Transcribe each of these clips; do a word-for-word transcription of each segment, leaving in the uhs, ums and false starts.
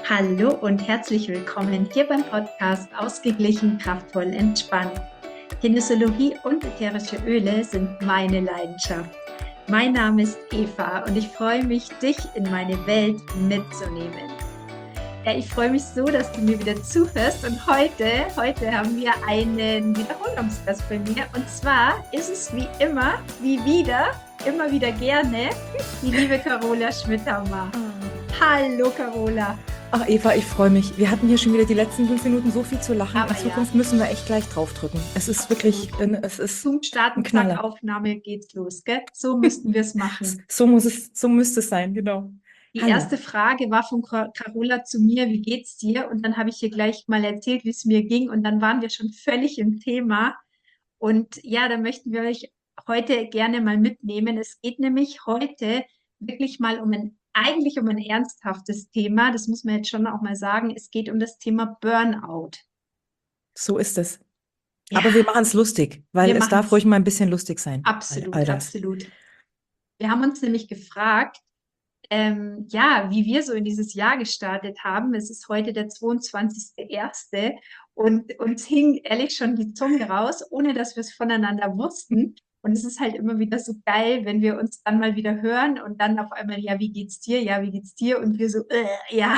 Hallo und herzlich willkommen hier beim Podcast Ausgeglichen, kraftvoll, entspannt. Kinesiologie und ätherische Öle sind meine Leidenschaft. Mein Name ist Eva und ich freue mich, dich in meine Welt mitzunehmen. Ja, ich freue mich so, dass du mir wieder zuhörst und heute, heute haben wir einen Wiederholungsgast bei mir und zwar ist es wie immer, wie wieder, immer wieder gerne, die liebe Carola Schmidhammer. Hallo Carola. Ach Eva, ich freue mich. Wir hatten hier schon wieder die letzten fünf Minuten so viel zu lachen. Aber In ja, Zukunft müssen wir echt gleich draufdrücken. Es ist wirklich, absolut. äh, es ist Zoom ein starten, zack, Knaller. Aufnahme, geht's los, gell? So müssten wir es machen. So muss es, so müsste es sein, genau. Die Hallo. erste Frage war von Ca- Carola zu mir, wie geht's dir? Und dann habe ich ihr gleich mal erzählt, wie es mir ging. Und dann waren wir schon völlig im Thema. Und ja, da möchten wir euch heute gerne mal mitnehmen. Es geht nämlich heute wirklich mal um ein, eigentlich um ein ernsthaftes Thema. Das muss man jetzt schon auch mal sagen. Es geht um das Thema Burnout. So ist es. Ja, Aber wir machen es lustig, weil wir es machen darf es ruhig mal ein bisschen lustig sein. All, all absolut, das. absolut. Wir haben uns nämlich gefragt, ähm, ja, wie wir so in dieses Jahr gestartet haben. Es ist heute der zweiundzwanzigste erste und uns hing ehrlich schon die Zunge raus, ohne dass wir es voneinander wussten. Und es ist halt immer wieder so geil, wenn wir uns dann mal wieder hören und dann auf einmal, ja, wie geht's dir? Ja, wie geht's dir? Und wir so, äh, ja,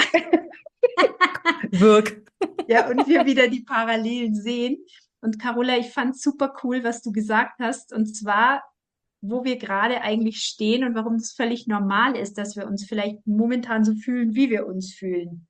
Wirk. ja, und wir wieder die Parallelen sehen. Und Carola, ich fand super cool, was du gesagt hast. Und zwar, wo wir gerade eigentlich stehen und warum es völlig normal ist, dass wir uns vielleicht momentan so fühlen, wie wir uns fühlen.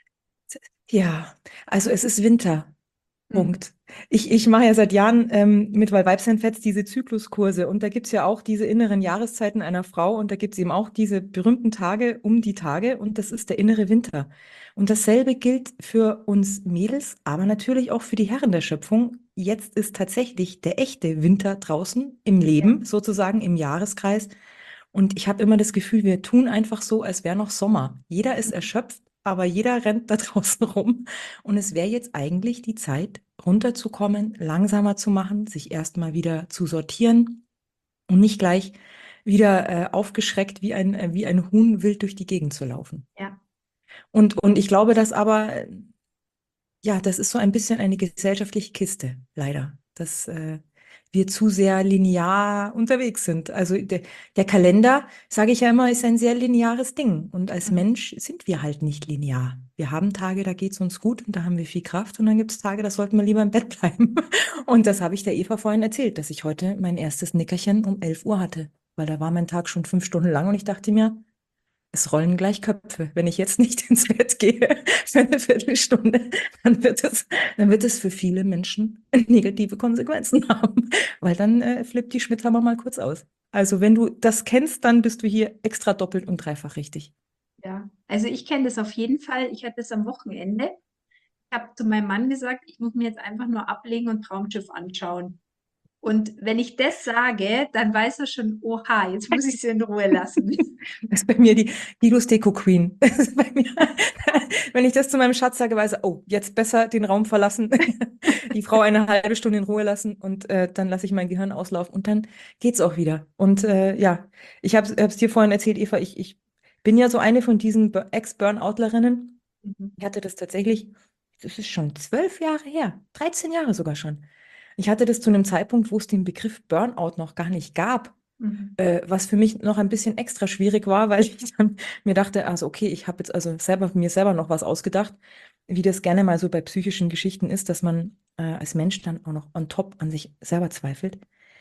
Ja, also es ist Winter. Mhm. Punkt. Ich, ich mache ja seit Jahren ähm, mit Vibes and Fats diese Zykluskurse und da gibt es ja auch diese inneren Jahreszeiten einer Frau und da gibt es eben auch diese berühmten Tage um die Tage und das ist der innere Winter. Und dasselbe gilt für uns Mädels, aber natürlich auch für die Herren der Schöpfung. Jetzt ist tatsächlich der echte Winter draußen im Ja. Leben, sozusagen im Jahreskreis. Und ich habe immer das Gefühl, wir tun einfach so, als wäre noch Sommer. Jeder ist Mhm. erschöpft, aber jeder rennt da draußen rum. Und es wäre jetzt eigentlich die Zeit, runterzukommen, langsamer zu machen, sich erstmal wieder zu sortieren und nicht gleich wieder äh, aufgeschreckt wie ein, äh, wie ein Huhn wild durch die Gegend zu laufen. Ja. Und, und ich glaube, dass aber, äh, ja, das ist so ein bisschen eine gesellschaftliche Kiste, leider, dass äh, wir zu sehr linear unterwegs sind. Also der, der Kalender, sage ich ja immer, ist ein sehr lineares Ding. Und als Mhm. Mensch sind wir halt nicht linear. Wir haben Tage, da geht es uns gut und da haben wir viel Kraft. Und dann gibt es Tage, da sollten wir lieber im Bett bleiben. Und das habe ich der Eva vorhin erzählt, dass ich heute mein erstes Nickerchen um elf Uhr hatte. Weil da war mein Tag schon fünf Stunden lang und ich dachte mir, es rollen gleich Köpfe. Wenn ich jetzt nicht ins Bett gehe für eine Viertelstunde, dann wird es, dann wird es für viele Menschen negative Konsequenzen haben, weil dann äh, flippt die Schmidthammer mal kurz aus. Also wenn du das kennst, dann bist du hier extra doppelt und dreifach richtig. Ja. Also ich kenne das auf jeden Fall. Ich hatte es am Wochenende. Ich habe zu meinem Mann gesagt, ich muss mir jetzt einfach nur ablegen und Traumschiff anschauen. Und wenn ich das sage, dann weiß er schon, oha, jetzt muss ich sie in Ruhe lassen. Das ist bei mir die Guidos Deko Queen. Das ist bei mir, wenn ich das zu meinem Schatz sage, weiß er, oh, jetzt besser den Raum verlassen, die Frau eine halbe Stunde in Ruhe lassen und äh, dann lasse ich mein Gehirn auslaufen und dann geht's auch wieder. Und äh, ja, ich habe es dir vorhin erzählt, Eva, ich, ich bin ja so eine von diesen Bur- Ex-Burnoutlerinnen. Mhm. Ich hatte das tatsächlich, das ist schon zwölf Jahre her, dreizehn Jahre sogar schon. Ich hatte das zu einem Zeitpunkt, wo es den Begriff Burnout noch gar nicht gab, Mhm. äh, was für mich noch ein bisschen extra schwierig war, weil ich dann mir dachte, also okay, ich habe jetzt also selber mir selber noch was ausgedacht, wie das gerne mal so bei psychischen Geschichten ist, dass man äh, als Mensch dann auch noch on top an sich selber zweifelt.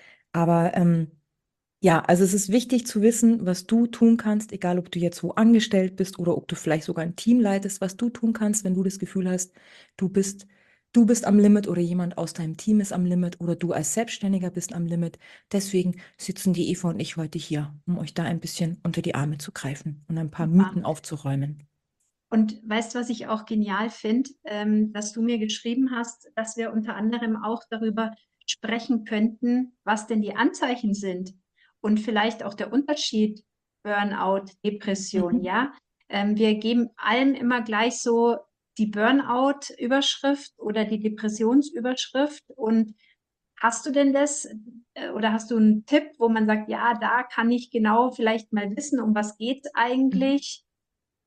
Aber ähm, ja, also es ist wichtig zu wissen, was du tun kannst, egal ob du jetzt wo angestellt bist oder ob du vielleicht sogar ein Team leitest, was du tun kannst, wenn du das Gefühl hast, du bist, du bist am Limit oder jemand aus deinem Team ist am Limit oder du als Selbstständiger bist am Limit. Deswegen sitzen die Eva und ich heute hier, um euch da ein bisschen unter die Arme zu greifen und ein paar Super. Mythen aufzuräumen. Und weißt du, was ich auch genial finde, ähm, dass du mir geschrieben hast, dass wir unter anderem auch darüber sprechen könnten, was denn die Anzeichen sind und vielleicht auch der Unterschied Burnout, Depression, Mhm. ja. Ähm, wir geben allen immer gleich so die Burnout-Überschrift oder die Depressionsüberschrift. Und hast du denn das äh, oder hast du einen Tipp, wo man sagt, ja, da kann ich genau vielleicht mal wissen, um was geht es Mhm. eigentlich?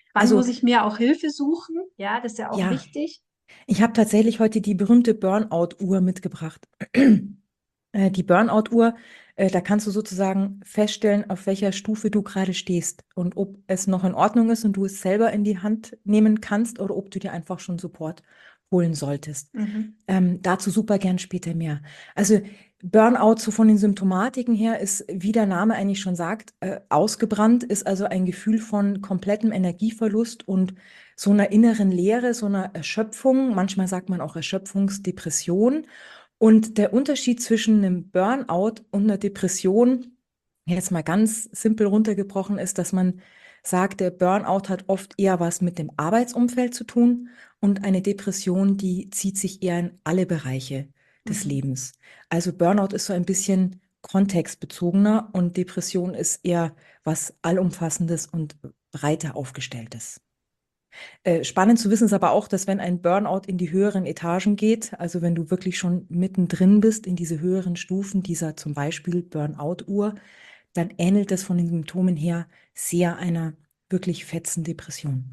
Wann Also muss ich mir auch Hilfe suchen? Ja, das ist ja auch ja, wichtig. ich habe tatsächlich heute die berühmte Burnout-Uhr mitgebracht. Äh, Die Burnout-Uhr, äh, da kannst du sozusagen feststellen, auf welcher Stufe du gerade stehst und ob es noch in Ordnung ist und du es selber in die Hand nehmen kannst oder ob du dir einfach schon Support holen solltest. Mhm. Ähm, dazu super gern später mehr. Also Burnout, so von den Symptomatiken her, ist, wie der Name eigentlich schon sagt, äh, ausgebrannt, ist also ein Gefühl von komplettem Energieverlust und so einer inneren Leere, so einer Erschöpfung. Manchmal sagt man auch Erschöpfungsdepression. Und der Unterschied zwischen einem Burnout und einer Depression, jetzt mal ganz simpel runtergebrochen, ist, dass man sagt, der Burnout hat oft eher was mit dem Arbeitsumfeld zu tun und eine Depression, die zieht sich eher in alle Bereiche des Mhm. Lebens. Also Burnout ist so ein bisschen kontextbezogener und Depression ist eher was Allumfassendes und breiter aufgestelltes. Äh, spannend zu wissen ist aber auch, dass wenn ein Burnout in die höheren Etagen geht, also wenn du wirklich schon mittendrin bist in diese höheren Stufen dieser zum Beispiel Burnout-Uhr, dann ähnelt es von den Symptomen her sehr einer wirklich fetzen Depression.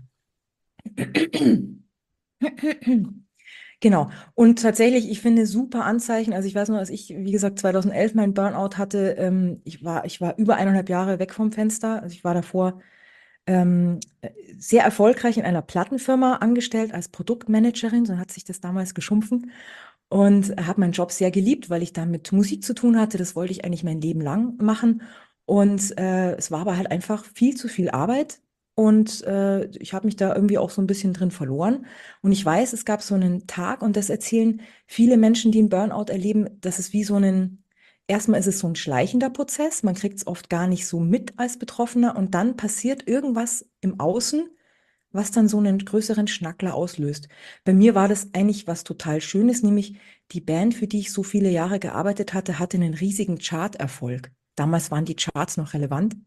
Genau. Und tatsächlich, ich finde super Anzeichen. Also ich weiß noch, als ich, wie gesagt, zweitausendelf meinen Burnout hatte, ähm, ich war, ich war über eineinhalb Jahre weg vom Fenster. Also ich war davor ähm, äh, sehr erfolgreich in einer Plattenfirma angestellt als Produktmanagerin, so hat sich das damals geschumpfen. Und habe meinen Job sehr geliebt, weil ich da mit Musik zu tun hatte. Das wollte ich eigentlich mein Leben lang machen. Und äh, es war aber halt einfach viel zu viel Arbeit. Und äh, ich habe mich da irgendwie auch so ein bisschen drin verloren. Und ich weiß, es gab so einen Tag, und das erzählen viele Menschen, die einen Burnout erleben, das ist wie so ein, erstmal ist es so ein schleichender Prozess, man kriegt es oft gar nicht so mit als Betroffener und dann passiert irgendwas im Außen, was dann so einen größeren Schnackler auslöst. Bei mir war das eigentlich was total Schönes, nämlich die Band, für die ich so viele Jahre gearbeitet hatte, hatte einen riesigen Charterfolg. Damals waren die Charts noch relevant.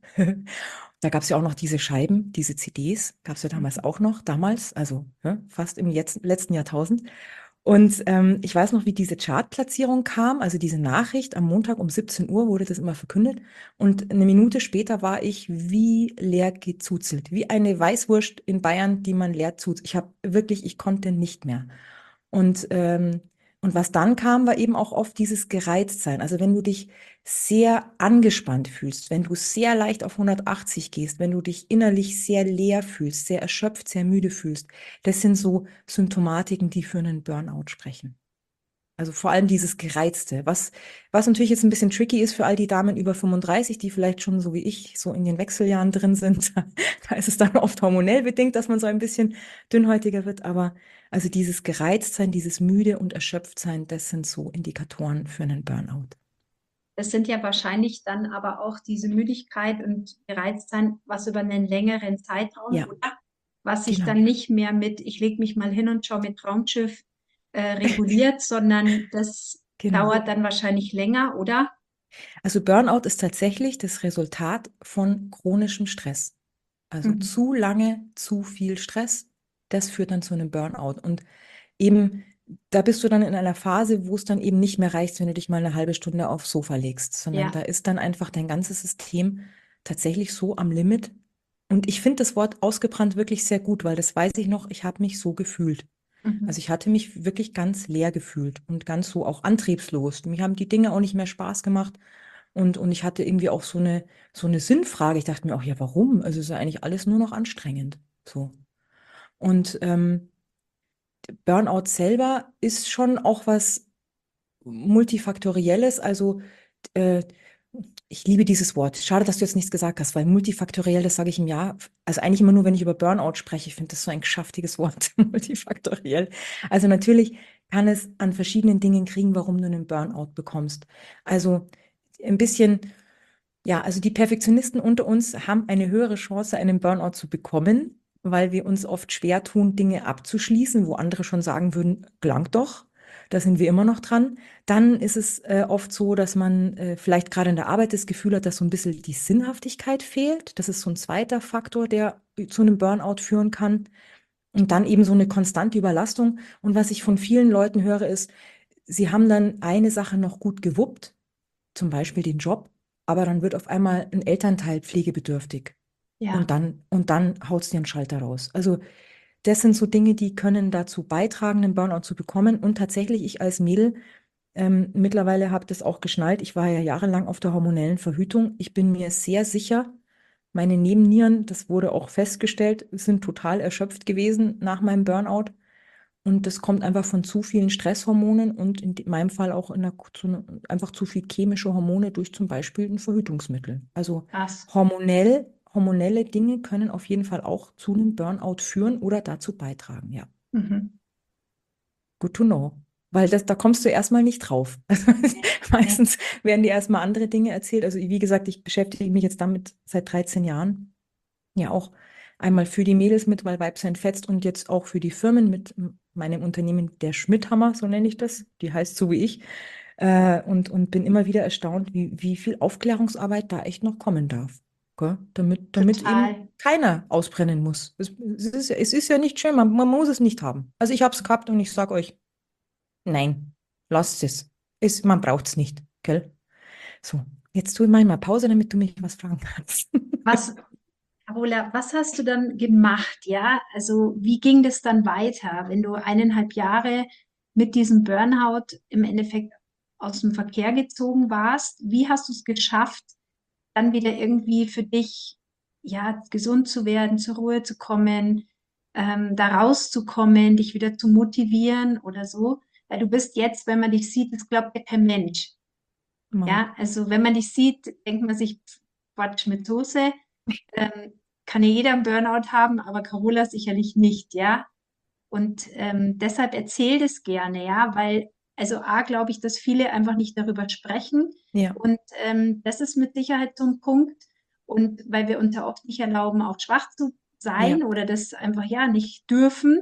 Da gab es ja auch noch diese Scheiben, diese C Ds, gab es ja damals Mhm. auch noch, damals, also ne, fast im jetzt, letzten Jahrtausend. Und ähm, ich weiß noch, wie diese Chartplatzierung kam, also diese Nachricht am Montag um siebzehn Uhr wurde das immer verkündet. Und eine Minute später war ich wie leer gezuzelt, wie eine Weißwurst in Bayern, die man leer zuzelt. Ich habe wirklich, ich konnte nicht mehr. Und, ähm, und was dann kam, war eben auch oft dieses Gereiztsein. Also wenn du dich sehr angespannt fühlst, wenn du sehr leicht auf hundertachtzig gehst, wenn du dich innerlich sehr leer fühlst, sehr erschöpft, sehr müde fühlst, das sind so Symptomatiken, die für einen Burnout sprechen. Also vor allem dieses Gereizte, was, was natürlich jetzt ein bisschen tricky ist für all die Damen über fünfunddreißig, die vielleicht schon so wie ich so in den Wechseljahren drin sind. Da ist es dann oft hormonell bedingt, dass man so ein bisschen dünnhäutiger wird. Aber also dieses Gereiztsein, dieses Müde und Erschöpftsein, das sind so Indikatoren für einen Burnout. Das sind ja wahrscheinlich dann aber auch diese Müdigkeit und Gereiztsein, was über einen längeren Zeitraum, Ja, oder? Was sich genau, dann nicht mehr mit, ich lege mich mal hin und schaue mit Traumschiff äh, reguliert, sondern das genau. dauert dann wahrscheinlich länger, oder? Also Burnout ist tatsächlich das Resultat von chronischem Stress. Also Mhm. zu lange, zu viel Stress, das führt dann zu einem Burnout. Und eben, da bist du dann in einer Phase, wo es dann eben nicht mehr reicht, wenn du dich mal eine halbe Stunde aufs Sofa legst, sondern da Ja. ist dann einfach dein ganzes System tatsächlich so am Limit. Und ich finde das Wort ausgebrannt wirklich sehr gut, weil das weiß ich noch, ich habe mich so gefühlt. Also Mhm. ich hatte mich wirklich ganz leer gefühlt und ganz so auch antriebslos. Mir haben die Dinge auch nicht mehr Spaß gemacht. Und, und ich hatte irgendwie auch so eine, so eine Sinnfrage. Ich dachte mir auch, ja, warum? Also es ist ja eigentlich alles nur noch anstrengend. So. Und ähm, Burnout selber ist schon auch was Multifaktorielles. Also äh, ich liebe dieses Wort. Schade, dass du jetzt nichts gesagt hast, weil multifaktoriell, das sage ich im Jahr, also eigentlich immer nur, wenn ich über Burnout spreche. Ich finde das so ein geschäftiges Wort, multifaktoriell. Also natürlich kann es an verschiedenen Dingen kriegen, warum du einen Burnout bekommst. Also ein bisschen, ja, also die Perfektionisten unter uns haben eine höhere Chance, einen Burnout zu bekommen, weil wir uns oft schwer tun, Dinge abzuschließen, wo andere schon sagen würden, gelangt doch. Da sind wir immer noch dran. Dann ist es äh, oft so, dass man äh, vielleicht gerade in der Arbeit das Gefühl hat, dass so ein bisschen die Sinnhaftigkeit fehlt. Das ist so ein zweiter Faktor, der zu einem Burnout führen kann. Und dann eben so eine konstante Überlastung. Und was ich von vielen Leuten höre, ist, sie haben dann eine Sache noch gut gewuppt, zum Beispiel den Job, aber dann wird auf einmal ein Elternteil pflegebedürftig. Ja. Und dann, und dann haut es dir einen Schalter raus. Also das sind so Dinge, die können dazu beitragen, einen Burnout zu bekommen. Und tatsächlich, ich als Mädel, ähm, mittlerweile habe das auch geschnallt. Ich war ja jahrelang auf der hormonellen Verhütung. Ich bin mir sehr sicher, meine Nebennieren, das wurde auch festgestellt, sind total erschöpft gewesen nach meinem Burnout. Und das kommt einfach von zu vielen Stresshormonen und in meinem Fall auch in der, zu, ne- einfach zu viel chemische Hormone durch zum Beispiel ein Verhütungsmittel. Also Krass. hormonell, hormonelle Dinge können auf jeden Fall auch zu einem Burnout führen oder dazu beitragen, ja. Mhm. Good to know. Weil das, da kommst du erstmal nicht drauf. Nee, nee. Meistens werden dir erstmal andere Dinge erzählt. Also wie gesagt, ich beschäftige mich jetzt damit seit dreizehn Jahren. Ja, auch einmal für die Mädels mit, weil Weibsein fetzt und jetzt auch für die Firmen mit m- meinem Unternehmen, der Schmidthammer, so nenne ich das. Die heißt so wie ich. Äh, und, und bin immer wieder erstaunt, wie, wie viel Aufklärungsarbeit da echt noch kommen darf. Gell? Damit, damit eben Total. keiner ausbrennen muss. Es, es ist, ja- es ist ja nicht schön, man, man muss es nicht haben. Also ich habe es gehabt und ich sage euch, nein, lasst es. Es, man braucht es nicht. Gell? So, jetzt tue ich mal mal Pause, damit du mich was fragen kannst. Was, Carola, was hast du dann gemacht? Ja, also wie ging das dann weiter, wenn du eineinhalb Jahre mit diesem Burnout im Endeffekt aus dem Verkehr gezogen warst? Wie hast du es geschafft, dann wieder irgendwie für dich, ja, gesund zu werden, zur Ruhe zu kommen, ähm, da rauszukommen, dich wieder zu motivieren oder so? Weil du bist jetzt, wenn man dich sieht, das glaubt ja kein Mensch. Mau. Ja, also wenn man dich sieht, denkt man sich, pf, Quatsch mit Soße. Ähm, kann ja jeder einen Burnout haben, aber Carola sicherlich nicht, ja. Und ähm, deshalb erzähl das gerne, ja, weil, also A, glaube ich, dass viele einfach nicht darüber sprechen. Ja, Und ähm, das ist mit Sicherheit so ein Punkt. Und weil wir uns ja oft nicht erlauben, auch schwach zu ja, sein oder das einfach ja nicht dürfen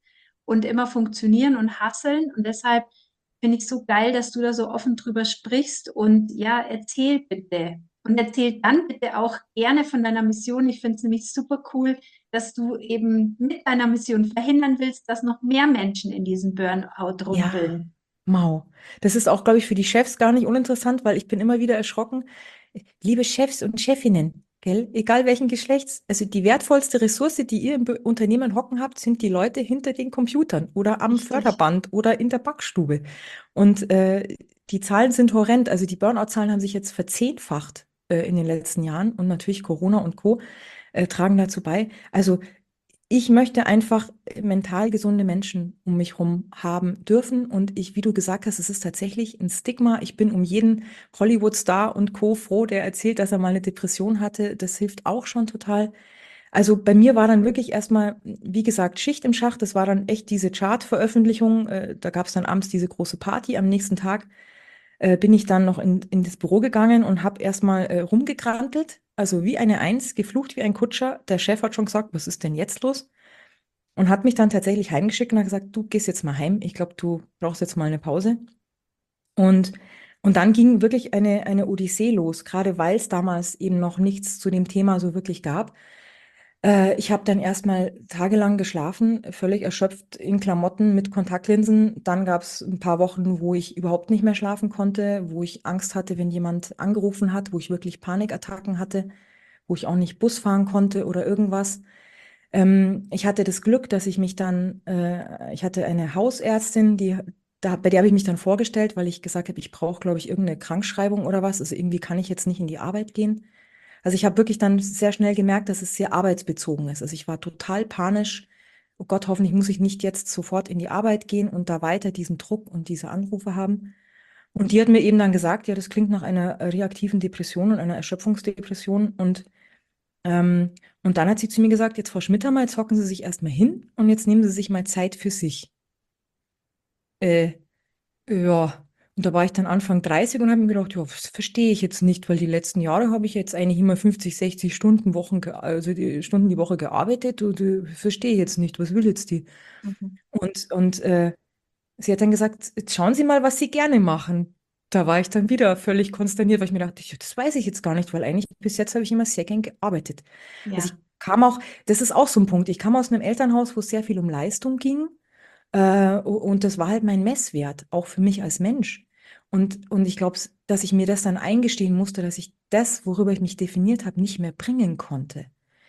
und immer funktionieren und hasseln. Und deshalb finde ich so geil, dass du da so offen drüber sprichst. Und ja, erzähl bitte. Und erzähl dann bitte auch gerne von deiner Mission. Ich finde es nämlich super cool, dass du eben mit deiner Mission verhindern willst, dass noch mehr Menschen in diesen Burnout ja, rumpeln. mau. Das ist auch, glaube ich, für die Chefs gar nicht uninteressant, weil ich bin immer wieder erschrocken. Liebe Chefs und Chefinnen, gell, egal welchen Geschlechts, also die wertvollste Ressource, die ihr im Be- Unternehmen hocken habt, sind die Leute hinter den Computern oder am Richtig. Förderband oder in der Backstube. Und äh, die Zahlen sind horrend. Also die Burnout-Zahlen haben sich jetzt verzehnfacht äh, in den letzten Jahren und natürlich Corona und Co. Äh, tragen dazu bei. Also ich möchte einfach mental gesunde Menschen um mich herum haben dürfen. Und ich, wie du gesagt hast, es ist tatsächlich ein Stigma. Ich bin um jeden Hollywood-Star und Co. froh, der erzählt, dass er mal eine Depression hatte. Das hilft auch schon total. Also bei mir war dann wirklich erstmal, wie gesagt, Schicht im Schacht. Das war dann echt diese Chart-Veröffentlichung. Äh, da gab es dann abends diese große Party. Am nächsten Tag äh, bin ich dann noch in, in das Büro gegangen und habe erstmal äh, rumgekrantelt. Also wie eine Eins, geflucht wie ein Kutscher. Der Chef hat schon gesagt, was ist denn jetzt los? Und hat mich dann tatsächlich heimgeschickt und hat gesagt, du gehst jetzt mal heim. Ich glaube, du brauchst jetzt mal eine Pause. Und, und dann ging wirklich eine, eine Odyssee los, gerade weil es damals eben noch nichts zu dem Thema so wirklich gab. Äh, ich habe dann erstmal tagelang geschlafen, völlig erschöpft in Klamotten mit Kontaktlinsen. Dann gab es ein paar Wochen, wo ich überhaupt nicht mehr schlafen konnte, wo ich Angst hatte, wenn jemand angerufen hat, wo ich wirklich Panikattacken hatte, wo ich auch nicht Bus fahren konnte oder irgendwas. Ähm, ich hatte das Glück, dass ich mich dann, äh, ich hatte eine Hausärztin, die, da, bei der habe ich mich dann vorgestellt, weil ich gesagt habe, ich brauche, glaube ich, irgendeine Krankschreibung oder was. Also irgendwie kann ich jetzt nicht in die Arbeit gehen. Also ich habe wirklich dann sehr schnell gemerkt, dass es sehr arbeitsbezogen ist. Also ich war total panisch. Oh Gott, hoffentlich muss ich nicht jetzt sofort in die Arbeit gehen und da weiter diesen Druck und diese Anrufe haben. Und die hat mir eben dann gesagt, ja, das klingt nach einer reaktiven Depression und einer Erschöpfungsdepression. Und ähm, und dann hat sie zu mir gesagt, jetzt Frau Schmidthammer, jetzt hocken Sie sich erstmal hin und jetzt nehmen Sie sich mal Zeit für sich. Äh, ja, und da war ich dann Anfang dreißig und habe mir gedacht, ja, das verstehe ich jetzt nicht, weil die letzten Jahre habe ich jetzt eigentlich immer fünfzig, sechzig Stunden Wochen, ge- also die Stunden die Woche gearbeitet und äh, verstehe ich jetzt nicht, was will jetzt die? Mhm. Und, und äh, sie hat dann gesagt, jetzt schauen Sie mal, was Sie gerne machen. Da war ich dann wieder völlig konsterniert, weil ich mir dachte, ich, das weiß ich jetzt gar nicht, weil eigentlich bis jetzt habe ich immer sehr gern gearbeitet. Also ich Ja. kam auch, das ist auch so ein Punkt, ich kam aus einem Elternhaus, wo es sehr viel um Leistung ging, äh, und das war halt mein Messwert, auch für mich als Mensch. Und, und ich glaube, dass ich mir das dann eingestehen musste, dass ich das, worüber ich mich definiert habe, nicht mehr bringen konnte.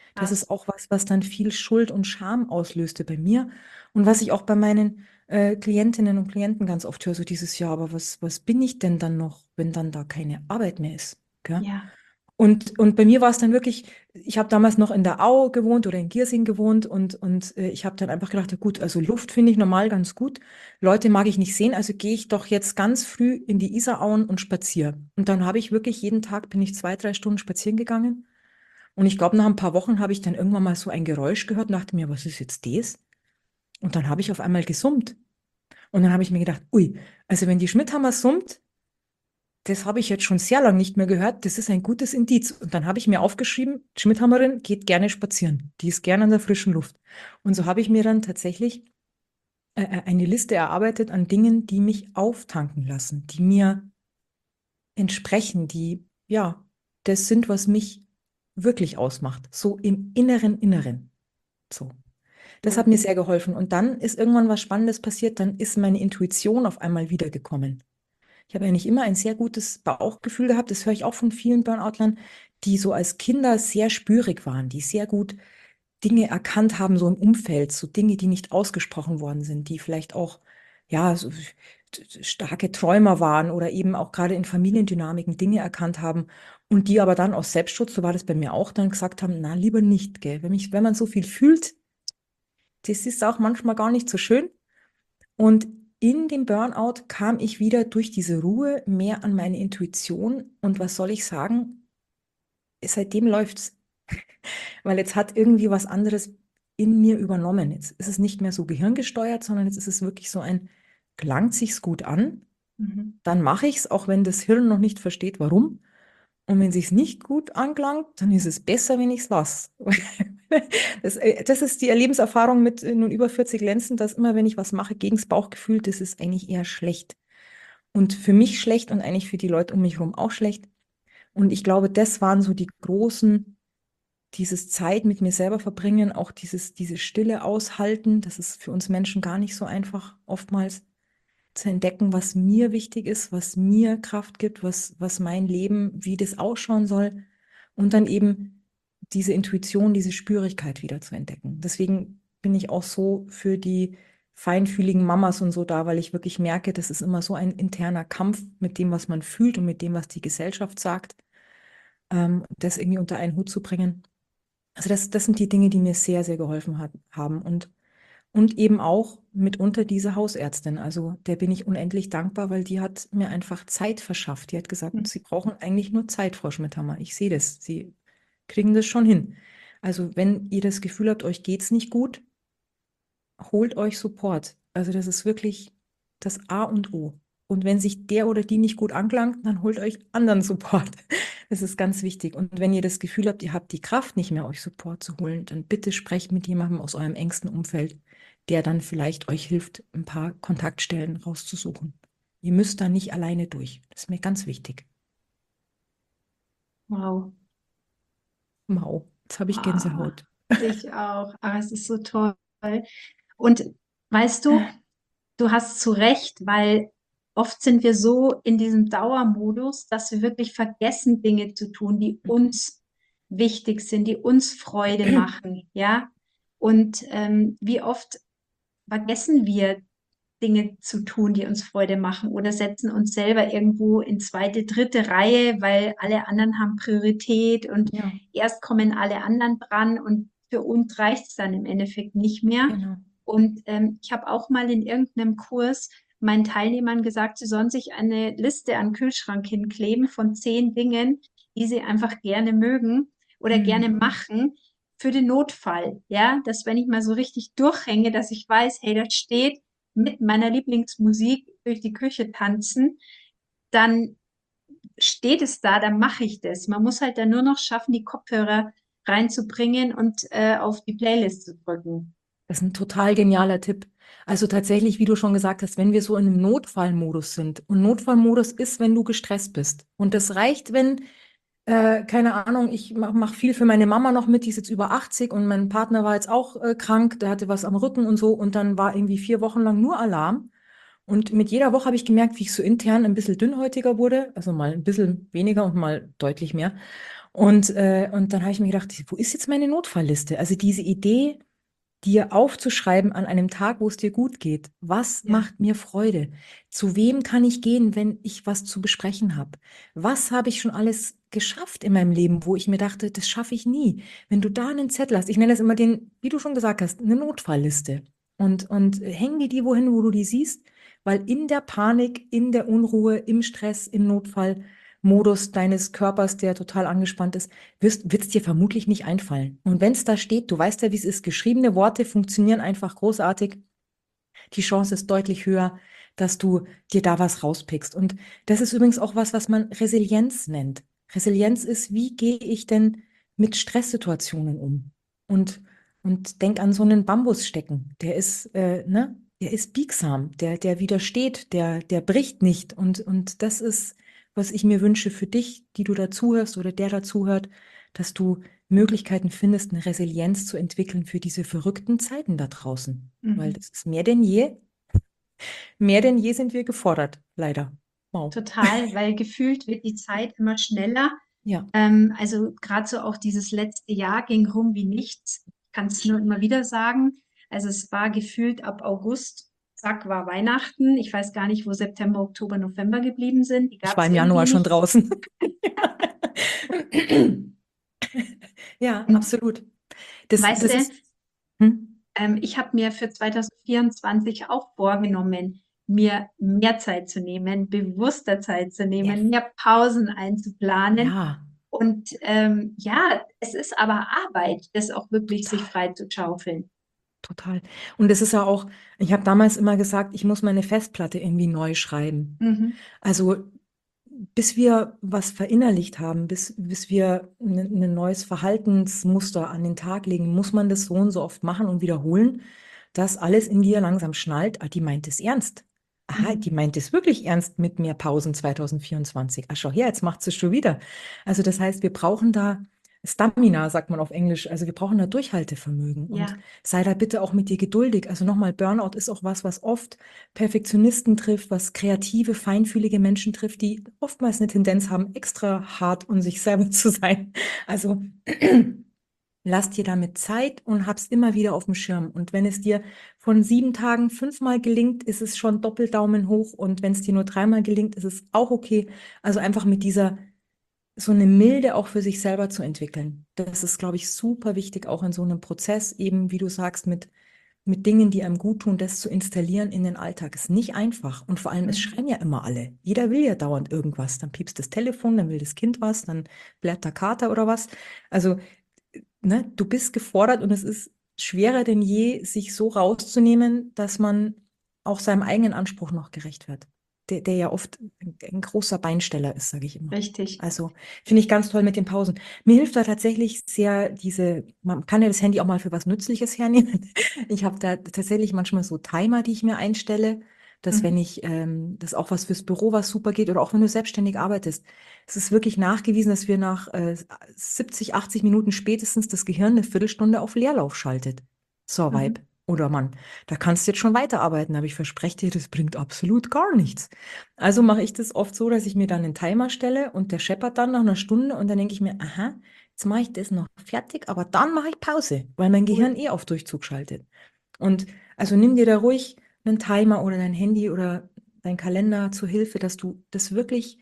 Das Krass. ist auch was, was dann viel Schuld und Scham auslöste bei mir und was ich auch bei meinen äh, Klientinnen und Klienten ganz oft höre, so dieses Jahr, aber was, was bin ich denn dann noch, wenn dann da keine Arbeit mehr ist? Gell? Ja, Und, und bei mir war es dann wirklich, ich habe damals noch in der Au gewohnt oder in Giersing gewohnt und, und äh, ich habe dann einfach gedacht, ja gut, also Luft finde ich normal ganz gut. Leute mag ich nicht sehen, also gehe ich doch jetzt ganz früh in die Isarauen und spaziere. Und dann habe ich wirklich jeden Tag, bin ich zwei, drei Stunden spazieren gegangen. Und ich glaube, nach ein paar Wochen habe ich dann irgendwann mal so ein Geräusch gehört und dachte mir, was ist jetzt das? Und dann habe ich auf einmal gesummt. Und dann habe ich mir gedacht, ui, also wenn die Schmidthammer summt, das habe ich jetzt schon sehr lange nicht mehr gehört. Das ist ein gutes Indiz. Und dann habe ich mir aufgeschrieben, Schmidthammerin geht gerne spazieren. Die ist gerne an der frischen Luft. Und so habe ich mir dann tatsächlich äh, äh, eine Liste erarbeitet an Dingen, die mich auftanken lassen, die mir entsprechen, die, ja, das sind, was mich wirklich ausmacht. So im inneren Inneren. So. Das hat cool. mir sehr geholfen. Und dann ist irgendwann was Spannendes passiert. Dann ist meine Intuition auf einmal wiedergekommen. Ich habe eigentlich immer ein sehr gutes Bauchgefühl gehabt. Das höre ich auch von vielen Burnoutlern, die so als Kinder sehr spürig waren, die sehr gut Dinge erkannt haben, so im Umfeld, so Dinge, die nicht ausgesprochen worden sind, die vielleicht auch, ja, so starke Träumer waren oder eben auch gerade in Familiendynamiken Dinge erkannt haben und die aber dann aus Selbstschutz, so war das bei mir auch, dann gesagt haben, na, lieber nicht, gell. Wenn mich, wenn man so viel fühlt, das ist auch manchmal gar nicht so schön. Und in dem Burnout kam ich wieder durch diese Ruhe mehr an meine Intuition. Und was soll ich sagen? Seitdem läuft's, weil jetzt hat irgendwie was anderes in mir übernommen. Jetzt ist es nicht mehr so gehirngesteuert, sondern jetzt ist es wirklich so ein, klangt sich's gut an, Mhm. dann mache ich's, auch wenn das Hirn noch nicht versteht, warum. Und wenn sich's nicht gut anklangt, dann ist es besser, wenn ich's lasse. Das, äh, das ist die Lebenserfahrung mit äh, nun über vierzig Lenzen, dass immer, wenn ich was mache gegens Bauchgefühl, das ist eigentlich eher schlecht. Und für mich schlecht und eigentlich für die Leute um mich herum auch schlecht. Und ich glaube, das waren so die großen, dieses Zeit mit mir selber verbringen, auch dieses, diese Stille aushalten. Das ist für uns Menschen gar nicht so einfach, oftmals zu entdecken, was mir wichtig ist, was mir Kraft gibt, was, was mein Leben, wie das ausschauen soll. Und dann eben diese Intuition, diese Spürigkeit wieder zu entdecken. Deswegen bin ich auch so für die feinfühligen Mamas und so da, weil ich wirklich merke, das ist immer so ein interner Kampf mit dem, was man fühlt und mit dem, was die Gesellschaft sagt, ähm, das irgendwie unter einen Hut zu bringen. Also das, das sind die Dinge, die mir sehr, sehr geholfen hat, haben. Und, und eben auch mitunter diese Hausärztin. Also der bin ich unendlich dankbar, weil die hat mir einfach Zeit verschafft. Die hat gesagt, Sie brauchen eigentlich nur Zeit, Frau Schmidthammer. Ich sehe das. Sie kriegen das schon hin. Also wenn ihr das Gefühl habt, euch geht's nicht gut, holt euch Support. Also das ist wirklich das A und O. Und wenn sich der oder die nicht gut angelangt, dann holt euch anderen Support. Das ist ganz wichtig. Und wenn ihr das Gefühl habt, ihr habt die Kraft nicht mehr, euch Support zu holen, dann bitte sprecht mit jemandem aus eurem engsten Umfeld, der dann vielleicht euch hilft, ein paar Kontaktstellen rauszusuchen. Ihr müsst da nicht alleine durch. Das ist mir ganz wichtig. Wow. Mau, jetzt habe ich Ah, Gänsehaut. ich auch. Aber es ist so toll. Und weißt du, du hast zu Recht, weil oft sind wir so in diesem Dauermodus, dass wir wirklich vergessen, Dinge zu tun, die uns wichtig sind, die uns Freude machen, ja? Und ähm, wie oft vergessen wir Dinge zu tun, die uns Freude machen oder setzen uns selber irgendwo in zweite, dritte Reihe, weil alle anderen haben Priorität und Ja, erst kommen alle anderen dran und für uns reicht es dann im Endeffekt nicht mehr. genau. Und ähm, ich habe auch mal in irgendeinem Kurs meinen Teilnehmern gesagt, sie sollen sich eine Liste an den Kühlschrank hinkleben von zehn Dingen, die sie einfach gerne mögen oder gerne Mhm. machen für den Notfall. Ja, dass wenn ich mal so richtig durchhänge, dass ich weiß, hey, das steht mit meiner Lieblingsmusik durch die Küche tanzen, dann steht es da, dann mache ich das. Man muss halt dann nur noch schaffen, die Kopfhörer reinzubringen und äh, auf die Playlist zu drücken. Das ist ein total genialer Tipp. Also tatsächlich, wie du schon gesagt hast, wenn wir so in einem Notfallmodus sind. Und Notfallmodus ist, wenn du gestresst bist. Und das reicht, wenn, äh, keine Ahnung, ich mache mach viel für meine Mama noch mit, die ist jetzt über achtzig und mein Partner war jetzt auch äh, krank, der hatte was am Rücken und so. Und dann war irgendwie vier Wochen lang nur Alarm. Und mit jeder Woche habe ich gemerkt, wie ich so intern ein bisschen dünnhäutiger wurde. Also mal ein bisschen weniger und mal deutlich mehr. Und, äh, und dann habe ich mir gedacht, wo ist jetzt meine Notfallliste? Also diese Idee, dir aufzuschreiben an einem Tag, wo es dir gut geht. Was Ja. macht mir Freude? Zu wem kann ich gehen, wenn ich was zu besprechen habe? Was habe ich schon alles geschafft in meinem Leben, wo ich mir dachte, das schaffe ich nie? Wenn du da einen Zettel hast, ich nenne das immer den, wie du schon gesagt hast, eine Notfallliste. Und, und häng dir die wohin, wo du die siehst, weil in der Panik, in der Unruhe, im Stress, im Notfallmodus deines Körpers, der total angespannt ist, wird es dir vermutlich nicht einfallen. Und wenn es da steht, du weißt ja, wie es ist, geschriebene Worte funktionieren einfach großartig. Die Chance ist deutlich höher, dass du dir da was rauspickst. Und das ist übrigens auch was, was man Resilienz nennt. Resilienz ist, wie gehe ich denn mit Stresssituationen um? Und, und denk an so einen Bambusstecken. Der ist, äh, ne, der ist biegsam, der, der widersteht, der, der bricht nicht. Und, und das ist, was ich mir wünsche für dich, die du dazuhörst oder der dazuhört, dass du Möglichkeiten findest, eine Resilienz zu entwickeln für diese verrückten Zeiten da draußen. Weil Mhm. das ist mehr denn je, mehr denn je sind wir gefordert, leider. Wow. Total, weil gefühlt wird die Zeit immer schneller. Ja, Ähm, also gerade so auch dieses letzte Jahr ging rum wie nichts. Ich kann es nur immer wieder sagen. Also es war gefühlt ab August, zack, war Weihnachten. Ich weiß gar nicht, wo September, Oktober, November geblieben sind. Die ich gab war es im irgendwie Januar schon nicht. draußen. Ja, Und absolut. Das, weißt das du, ist, hm? ähm, ich habe mir für zwanzig vierundzwanzig auch vorgenommen, mir mehr Zeit zu nehmen, bewusster Zeit zu nehmen, Yes. mehr Pausen einzuplanen. Ja, Und ähm, ja, es ist aber Arbeit, das auch wirklich sich total, frei zu schaufeln. total. Und das ist ja auch, ich habe damals immer gesagt, ich muss meine Festplatte irgendwie neu schreiben. Mhm. Also bis wir was verinnerlicht haben, bis, bis wir ein ne ne neues Verhaltensmuster an den Tag legen, muss man das so und so oft machen und wiederholen, dass alles in dir langsam schnallt. Ah, die meint es ernst. Aha, die Mhm. meint es wirklich ernst mit mehr Pausen zwanzig vierundzwanzig. Ah, schau her, jetzt macht sie es schon wieder. Also das heißt, wir brauchen da Stamina, sagt man auf Englisch. Also wir brauchen da Durchhaltevermögen und Ja, sei da bitte auch mit dir geduldig. Also nochmal, Burnout ist auch was, was oft Perfektionisten trifft, was kreative, feinfühlige Menschen trifft, die oftmals eine Tendenz haben, extra hart um sich selber zu sein. Also lass dir damit Zeit und hab's immer wieder auf dem Schirm. Und wenn es dir von sieben Tagen fünfmal gelingt, ist es schon doppelt Daumen hoch. Und wenn es dir nur dreimal gelingt, ist es auch okay. Also einfach mit dieser, so eine Milde auch für sich selber zu entwickeln. Das ist, glaube ich, super wichtig, auch in so einem Prozess, eben wie du sagst, mit mit Dingen, die einem gut tun, das zu installieren in den Alltag, ist nicht einfach. Und vor allem, es mhm. schreien ja immer alle. Jeder will ja dauernd irgendwas. Dann piepst das Telefon, dann will das Kind was, dann blärt der Kater oder was. Also, ne, du bist gefordert und es ist schwerer denn je, sich so rauszunehmen, dass man auch seinem eigenen Anspruch noch gerecht wird. Der, der ja oft ein, ein großer Beinsteller ist, sage ich immer. Richtig. Also finde ich ganz toll mit den Pausen. Mir hilft da tatsächlich sehr diese, man kann ja das Handy auch mal für was Nützliches hernehmen. Ich habe da tatsächlich manchmal so Timer, die ich mir einstelle, dass wenn Mhm. ich, ähm, das ist auch was fürs Büro, was super geht, oder auch wenn du selbstständig arbeitest. Es ist wirklich nachgewiesen, dass wir nach äh, siebzig, achtzig Minuten spätestens das Gehirn eine Viertelstunde auf Leerlauf schaltet. So, Weib Mhm. oder Mann, da kannst du jetzt schon weiterarbeiten, aber ich verspreche dir, das bringt absolut gar nichts. Also mache ich das oft so, dass ich mir dann einen Timer stelle und der scheppert dann nach einer Stunde und dann denke ich mir, aha, jetzt mache ich das noch fertig, aber dann mache ich Pause, weil mein Gehirn Cool. eh auf Durchzug schaltet. Und also nimm dir da ruhig einen Timer oder dein Handy oder dein Kalender zur Hilfe, dass du das wirklich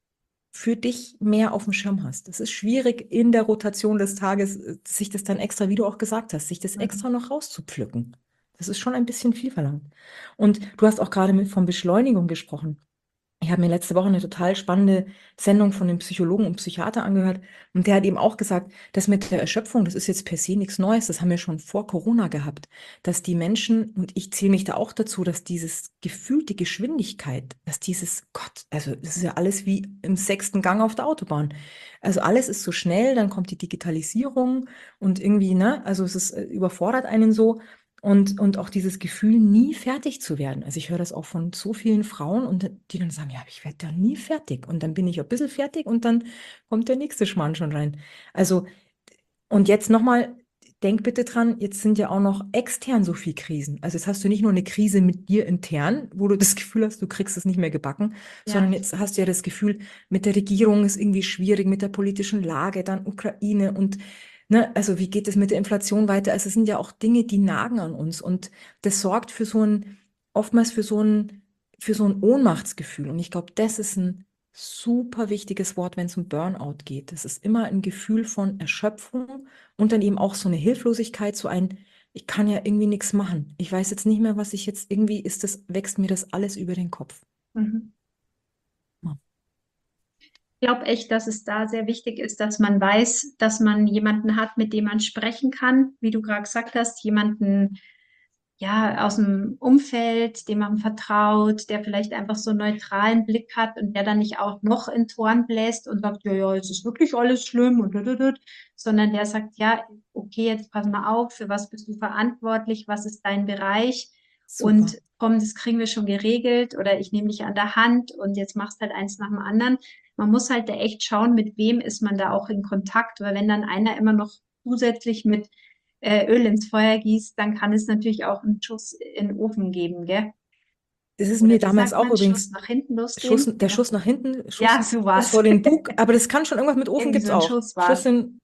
für dich mehr auf dem Schirm hast. Es ist schwierig in der Rotation des Tages, äh, sich das dann extra, wie du auch gesagt hast, sich das Mhm. extra noch rauszupflücken. Das ist schon ein bisschen viel verlangt. Und du hast auch gerade mit von Beschleunigung gesprochen. Ich habe mir letzte Woche eine total spannende Sendung von einem Psychologen und Psychiater angehört und der hat eben auch gesagt, das mit der Erschöpfung, das ist jetzt per se nichts Neues, das haben wir schon vor Corona gehabt, dass die Menschen, und ich zähle mich da auch dazu, dass dieses Gefühl, die Geschwindigkeit, dass dieses Gott, also das ist ja alles wie im sechsten Gang auf der Autobahn. Also alles ist so schnell, dann kommt die Digitalisierung und irgendwie, ne, also es ist, äh, überfordert einen so. Und, und auch dieses Gefühl, nie fertig zu werden. Also ich höre das auch von so vielen Frauen und die dann sagen, ja, ich werde da nie fertig. Und dann bin ich ein bisschen fertig und dann kommt der nächste Schmarrn schon rein. Also, und jetzt nochmal denk bitte dran, jetzt sind ja auch noch extern so viel Krisen. Also jetzt hast du nicht nur eine Krise mit dir intern, wo du das Gefühl hast, du kriegst es nicht mehr gebacken, sondern Ja. jetzt hast du ja das Gefühl, mit der Regierung ist irgendwie schwierig, mit der politischen Lage, dann Ukraine und ne, also wie geht es mit der Inflation weiter? Also es sind ja auch Dinge, die nagen an uns und das sorgt für so ein, oftmals für so ein, für so ein Ohnmachtsgefühl. Und ich glaube, das ist ein super wichtiges Wort, wenn es um Burnout geht. Das ist immer ein Gefühl von Erschöpfung und dann eben auch so eine Hilflosigkeit, so ein, ich kann ja irgendwie nichts machen. Ich weiß jetzt nicht mehr, was ich jetzt irgendwie ist, das wächst mir das alles über den Kopf. Mhm. Ja. Ich glaube echt, dass es da sehr wichtig ist, dass man weiß, dass man jemanden hat, mit dem man sprechen kann, wie du gerade gesagt hast, jemanden ja aus dem Umfeld, dem man vertraut, der vielleicht einfach so einen neutralen Blick hat und der dann nicht auch noch in Toren bläst und sagt, ja, ja, es ist wirklich alles schlimm und dut, dut, dut, sondern der sagt, ja, okay, jetzt pass mal auf, für was bist du verantwortlich, was ist dein Bereich Super. und komm, das kriegen wir schon geregelt oder ich nehme dich an der Hand und jetzt machst halt eins nach dem anderen. Man muss halt da echt schauen, mit wem ist man da auch in Kontakt, weil wenn dann einer immer noch zusätzlich mit äh, Öl ins Feuer gießt, dann kann es natürlich auch einen Schuss in den Ofen geben, gell? Das ist Oder mir wie damals sagt auch man, Schuss übrigens nach hinten Schuss, losgehen? der Ja, Schuss nach hinten, Schuss, ja, so Schuss war's. vor den Bug, aber das kann schon irgendwas mit Ofen Irgendwie gibt's so ein auch. Schuss Schuss war's. in,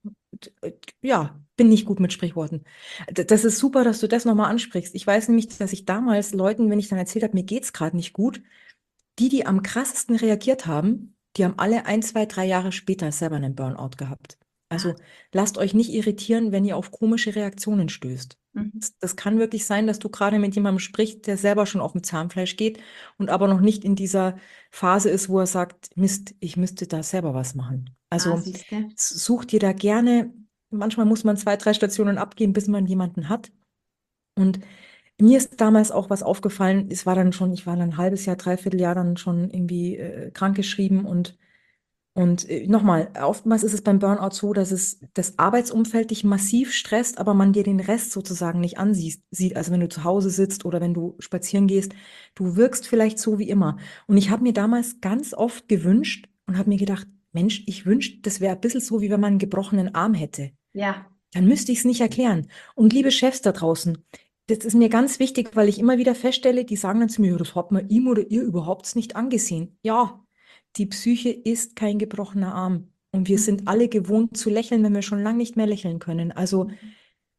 ja, bin nicht gut mit Sprichworten. D- Das ist super, dass du das nochmal ansprichst. Ich weiß nämlich, dass ich damals Leuten, wenn ich dann erzählt habe, mir geht's gerade nicht gut, die, die am krassesten reagiert haben, die haben alle ein, zwei, drei Jahre später selber einen Burnout gehabt. Ah, Also lasst euch nicht irritieren, wenn ihr auf komische Reaktionen stößt. mhm. Das, das kann wirklich sein, dass du gerade mit jemandem sprichst, der selber schon auf dem Zahnfleisch geht und aber noch nicht in dieser Phase ist, wo er sagt, Mist, ich müsste da selber was machen. Ah, Also siehste. such dir da gerne, manchmal muss man zwei, drei Stationen abgehen, bis man jemanden hat. Und mir ist damals auch was aufgefallen. Es war dann schon, ich war dann ein halbes Jahr, dreiviertel Jahr dann schon irgendwie äh, krankgeschrieben und und äh, nochmal, oftmals ist es beim Burnout so, dass es das Arbeitsumfeld dich massiv stresst, aber man dir den Rest sozusagen nicht ansieht. Sieht. Also wenn du zu Hause sitzt oder wenn du spazieren gehst, du wirkst vielleicht so wie immer. Und ich habe mir damals ganz oft gewünscht und habe mir gedacht, Mensch, ich wünschte, das wäre ein bisschen so, wie wenn man einen gebrochenen Arm hätte. Ja. Dann müsste ich es nicht erklären. Und liebe Chefs da draußen, das ist mir ganz wichtig, weil ich immer wieder feststelle, die sagen dann zu mir, "Ja, das hat man ihm oder ihr überhaupt nicht angesehen." Ja, die Psyche ist kein gebrochener Arm. Und wir sind Mhm. alle gewohnt zu lächeln, wenn wir schon lange nicht mehr lächeln können. Also Mhm.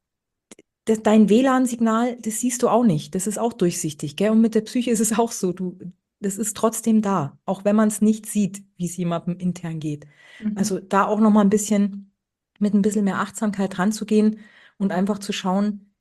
das, dein W L A N-Signal, das siehst du auch nicht. Das ist auch durchsichtig, gell? Und mit der Psyche ist es auch so. Du, das ist trotzdem da, auch wenn man es nicht sieht, wie es jemandem intern geht. Also Mhm. da auch noch mal ein bisschen mit ein bisschen mehr Achtsamkeit ranzugehen und einfach zu schauen,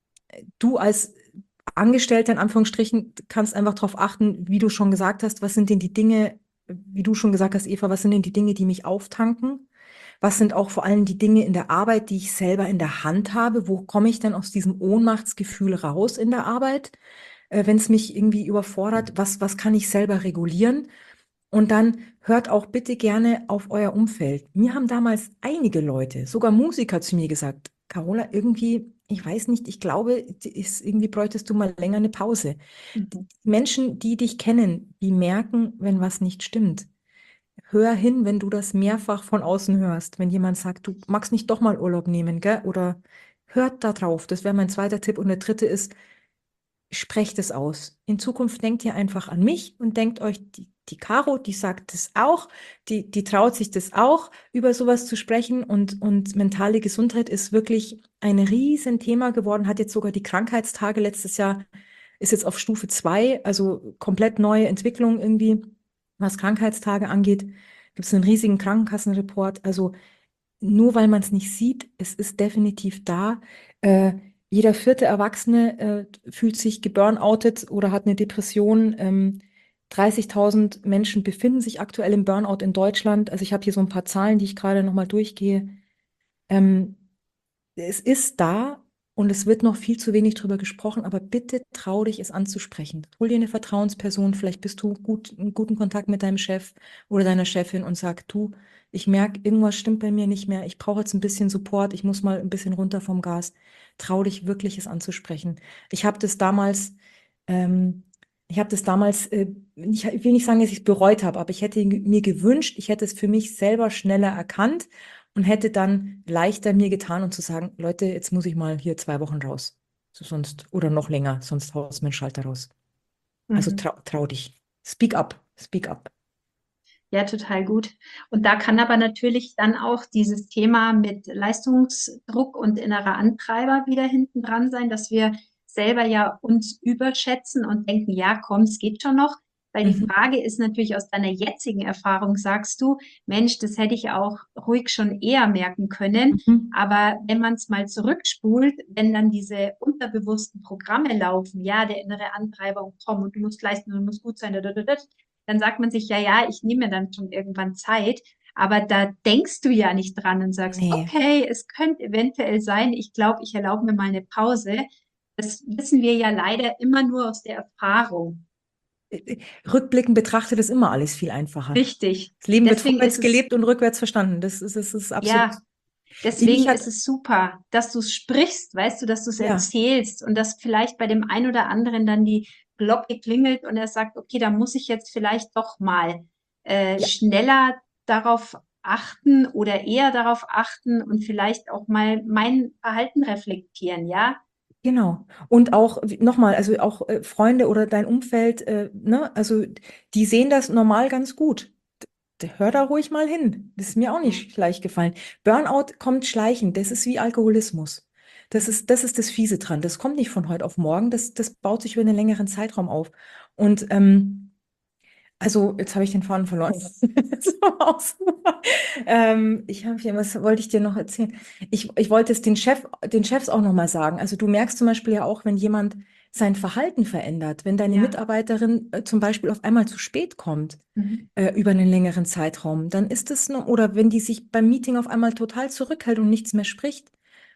du als Angestellter in Anführungsstrichen kannst einfach darauf achten, wie du schon gesagt hast, was sind denn die Dinge, wie du schon gesagt hast, Eva, was sind denn die Dinge, die mich auftanken? Was sind auch vor allem die Dinge in der Arbeit, die ich selber in der Hand habe? Wo komme ich denn aus diesem Ohnmachtsgefühl raus in der Arbeit, äh, wenn es mich irgendwie überfordert? Was, was kann ich selber regulieren? Und dann hört auch bitte gerne auf euer Umfeld. Mir haben damals einige Leute, sogar Musiker zu mir gesagt, Carola, irgendwie, ich weiß nicht, ich glaube, ist, irgendwie bräuchtest du mal länger eine Pause. Mhm. Menschen, die dich kennen, die merken, wenn was nicht stimmt. Hör hin, wenn du das mehrfach von außen hörst. Wenn jemand sagt, du magst nicht doch mal Urlaub nehmen, gell? Oder hört da drauf. Das wäre mein zweiter Tipp. Und der dritte ist, sprecht es aus. In Zukunft denkt ihr einfach an mich und denkt euch, die, die Caro, die sagt es auch, die, die traut sich das auch, über sowas zu sprechen und, und mentale Gesundheit ist wirklich ein Riesenthema geworden, hat jetzt sogar die Krankheitstage letztes Jahr, ist jetzt auf Stufe zwei, also komplett neue Entwicklung irgendwie, was Krankheitstage angeht. Gibt es einen riesigen Krankenkassenreport, also nur weil man es nicht sieht, es ist definitiv da. Äh, jeder vierte Erwachsene äh, fühlt sich geburnoutet oder hat eine Depression. Ähm, dreißigtausend Menschen befinden sich aktuell im Burnout in Deutschland. Also ich habe hier so ein paar Zahlen, die ich gerade nochmal durchgehe. Ähm, es ist da und es wird noch viel zu wenig drüber gesprochen, aber bitte trau dich, es anzusprechen. Hol dir eine Vertrauensperson, vielleicht bist du gut, in guten Kontakt mit deinem Chef oder deiner Chefin und sag, du, ich merke, irgendwas stimmt bei mir nicht mehr, ich brauche jetzt ein bisschen Support, ich muss mal ein bisschen runter vom Gas. Trau dich wirklich, es anzusprechen. Ich habe das damals, ähm, ich habe das damals, äh, nicht, ich will nicht sagen, dass ich es bereut habe, aber ich hätte mir gewünscht, ich hätte es für mich selber schneller erkannt und hätte dann leichter mir getan und zu sagen, Leute, jetzt muss ich mal hier zwei Wochen raus. So sonst, oder noch länger, sonst haust du meinen Schalter raus. Also Mhm. trau, trau dich. Speak up, speak up. Ja, total gut. Und da kann aber natürlich dann auch dieses Thema mit Leistungsdruck und innerer Antreiber wieder hinten dran sein, dass wir selber ja uns überschätzen und denken, ja, komm, es geht schon noch. Weil die Mhm. Frage ist natürlich aus deiner jetzigen Erfahrung, sagst du, Mensch, das hätte ich auch ruhig schon eher merken können. Mhm. Aber wenn man es mal zurückspult, wenn dann diese unterbewussten Programme laufen, ja, der innere Antreiber und komm und du musst leisten, du musst gut sein, da, da, da, da, dann sagt man sich, ja, ja, ich nehme mir dann schon irgendwann Zeit. Aber da denkst du ja nicht dran und sagst, Nee. okay, es könnte eventuell sein, ich glaube, ich erlaube mir mal eine Pause. Das wissen wir ja leider immer nur aus der Erfahrung. Rückblickend betrachtet ist immer alles viel einfacher. Richtig. Das Leben wird Deswegen ist vorwärts es, gelebt und rückwärts verstanden. Das ist, das ist absolut. ja, Mich deswegen hat, ist es super, dass du es sprichst, weißt du, dass du es ja, erzählst und dass vielleicht bei dem einen oder anderen dann die Glocke klingelt und er sagt, okay, da muss ich jetzt vielleicht doch mal äh, ja, schneller darauf achten oder eher darauf achten und vielleicht auch mal mein Verhalten reflektieren, ja? genau. Und auch nochmal, also auch äh, Freunde oder dein Umfeld, äh, ne, also die sehen das normal ganz gut. D- Hör da ruhig mal hin. Das ist mir auch Mhm. nicht leicht gefallen. Burnout kommt schleichend. Das ist wie Alkoholismus. Das ist, das ist das Fiese dran. Das kommt nicht von heute auf morgen. Das, das baut sich über einen längeren Zeitraum auf. Und ähm, also, jetzt habe ich den Faden verloren. So aus. Ähm, ich habe hier, was wollte ich dir noch erzählen? Ich, ich wollte es den Chef, den Chefs auch noch mal sagen. Also du merkst zum Beispiel ja auch, wenn jemand sein Verhalten verändert, wenn deine Ja. Mitarbeiterin äh, zum Beispiel auf einmal zu spät kommt, Mhm. äh, über einen längeren Zeitraum, dann ist es noch, oder wenn die sich beim Meeting auf einmal total zurückhält und nichts mehr spricht,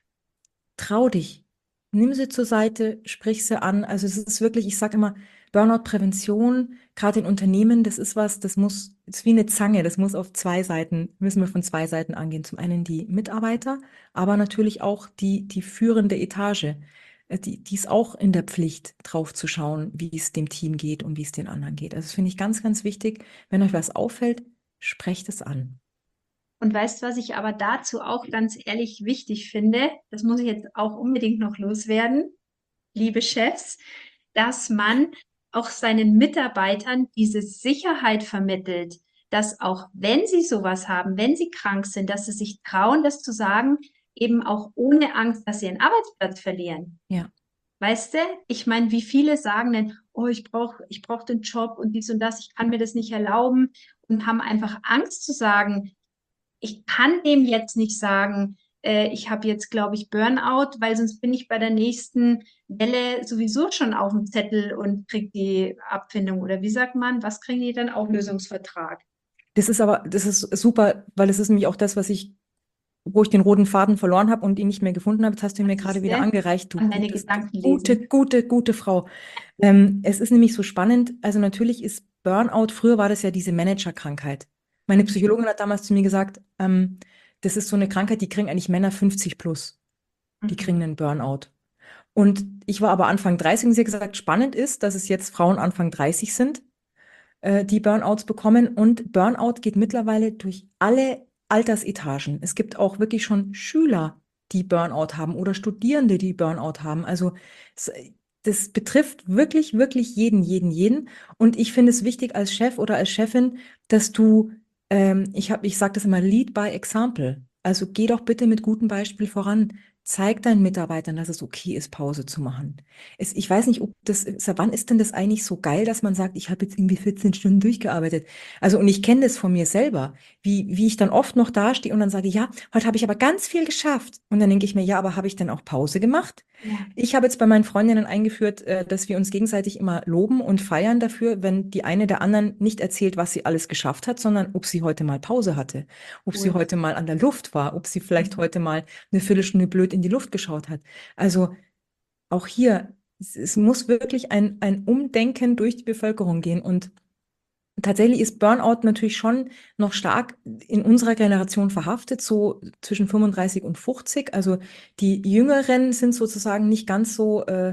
trau dich. Nimm sie zur Seite, sprich sie an. Also es ist wirklich, ich sage immer, Burnout-Prävention, gerade in Unternehmen, das ist was, das muss, ist wie eine Zange, das muss auf zwei Seiten, müssen wir von zwei Seiten angehen. Zum einen die Mitarbeiter, aber natürlich auch die, die führende Etage. Äh, Die, die ist auch in der Pflicht, drauf zu schauen, wie es dem Team geht und wie es den anderen geht. Also das finde ich ganz, ganz wichtig. Wenn euch was auffällt, sprecht es an. Und weißt, was ich aber dazu auch ganz ehrlich wichtig finde, das muss ich jetzt auch unbedingt noch loswerden, liebe Chefs, dass man auch seinen Mitarbeitern diese Sicherheit vermittelt, dass auch wenn sie sowas haben, wenn sie krank sind, dass sie sich trauen, das zu sagen, eben auch ohne Angst, dass sie ihren Arbeitsplatz verlieren. Ja, Weißt du, ich meine, wie viele sagen denn, oh, ich brauche ich brauch den Job und dies und das, ich kann mir das nicht erlauben und haben einfach Angst zu sagen, ich kann dem jetzt nicht sagen, äh, ich habe jetzt, glaube ich, Burnout, weil sonst bin ich bei der nächsten Welle sowieso schon auf dem Zettel und kriege die Abfindung. Oder wie sagt man, was kriegen die dann? Auflösungsvertrag. das ist aber, das ist super, weil es ist nämlich auch das, was ich wo ich den roten Faden verloren habe und ihn nicht mehr gefunden habe. Jetzt hast du ihn mir gerade Siehst wieder du? angereicht, du An meine gutes, Gedanken gute, lesen. gute, gute Frau. Ähm, es ist nämlich so spannend. Also natürlich ist Burnout, früher war das ja diese Managerkrankheit. Meine Mhm. Psychologin hat damals zu mir gesagt, ähm, das ist so eine Krankheit, die kriegen eigentlich Männer fünfzig plus. Die Mhm. kriegen einen Burnout. Und ich war aber Anfang dreißig und sie hat gesagt, spannend ist, dass es jetzt Frauen Anfang dreißig sind, äh, die Burnouts bekommen. Und Burnout geht mittlerweile durch alle Altersetagen. Es gibt auch wirklich schon Schüler, die Burnout haben oder Studierende, die Burnout haben. Also es, das betrifft wirklich, wirklich jeden, jeden, jeden. Und ich finde es wichtig als Chef oder als Chefin, dass du, ähm, ich habe, ich sage das immer, lead by example. Also geh doch bitte mit gutem Beispiel voran. Zeig deinen Mitarbeitern, dass es okay ist, Pause zu machen. Es, ich weiß nicht, ob das, seit wann ist denn das eigentlich so geil, dass man sagt, ich habe jetzt irgendwie vierzehn Stunden durchgearbeitet. Also, und ich kenne das von mir selber, wie, wie ich dann oft noch dastehe und dann sage, ja, heute habe ich aber ganz viel geschafft. Und dann denke ich mir, ja, aber habe ich denn auch Pause gemacht? Ja, Ich habe jetzt bei meinen Freundinnen eingeführt, äh, dass wir uns gegenseitig immer loben und feiern dafür, wenn die eine der anderen nicht erzählt, was sie alles geschafft hat, sondern ob sie heute mal Pause hatte, ob sie cool. heute mal an der Luft war, ob sie vielleicht Mhm. heute mal eine Viertelstunde blöd in die Luft geschaut hat. Also auch hier, es, es muss wirklich ein, ein Umdenken durch die Bevölkerung gehen. Und tatsächlich ist Burnout natürlich schon noch stark in unserer Generation verhaftet, so zwischen fünfunddreißig und fünfzig. Also die Jüngeren sind sozusagen nicht ganz so, äh,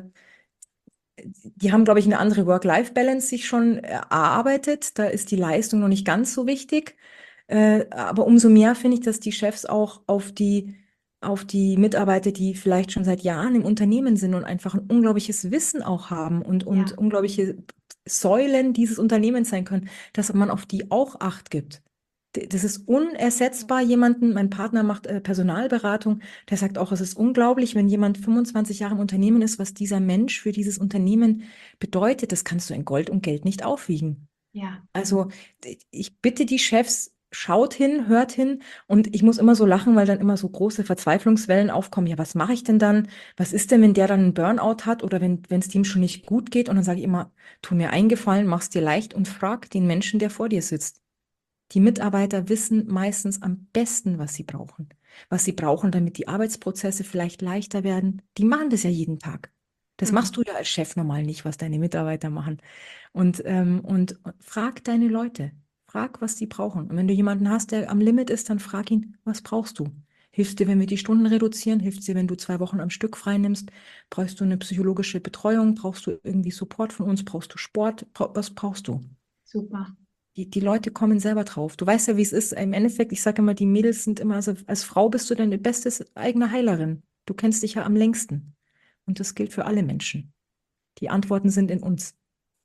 die haben, glaube ich, eine andere Work-Life-Balance sich schon erarbeitet. Da ist die Leistung noch nicht ganz so wichtig. Äh, aber umso mehr finde ich, dass die Chefs auch auf die, auf die Mitarbeiter, die vielleicht schon seit Jahren im Unternehmen sind und einfach ein unglaubliches Wissen auch haben und, und Ja, unglaubliche Säulen dieses Unternehmens sein können, dass man auf die auch Acht gibt. D- Das ist unersetzbar. Jemanden, mein Partner macht äh, Personalberatung, der sagt auch, es ist unglaublich, wenn jemand fünfundzwanzig Jahre im Unternehmen ist, was dieser Mensch für dieses Unternehmen bedeutet. Das kannst du in Gold und Geld nicht aufwiegen. ja. Also d- ich bitte die Chefs, schaut hin, hört hin. Und ich muss immer so lachen, weil dann immer so große Verzweiflungswellen aufkommen. Ja, was mache ich denn dann? Was ist denn, wenn der dann einen Burnout hat oder wenn wenn es dem schon nicht gut geht? Und dann sage ich immer, tu mir einen Gefallen, mach's dir leicht und frag den Menschen, der vor dir sitzt. Die Mitarbeiter wissen meistens am besten, was sie brauchen. Was sie brauchen, damit die Arbeitsprozesse vielleicht leichter werden. Die machen das ja jeden Tag. Das machst Mhm. du ja als Chef normal nicht, was deine Mitarbeiter machen. Und, ähm, und frag deine Leute. Frag, was die brauchen. Und wenn du jemanden hast, der am Limit ist, dann frag ihn, was brauchst du? Hilft dir, wenn wir die Stunden reduzieren? Hilft dir, wenn du zwei Wochen am Stück frei nimmst? Brauchst du eine psychologische Betreuung? Brauchst du irgendwie Support von uns? Brauchst du Sport? Bra- Was brauchst du? Super. Die, die Leute kommen selber drauf. Du weißt ja, wie es ist. Im Endeffekt, ich sage immer, die Mädels sind immer, also als Frau bist du deine beste eigene Heilerin. Du kennst dich ja am längsten. Und das gilt für alle Menschen. Die Antworten sind in uns,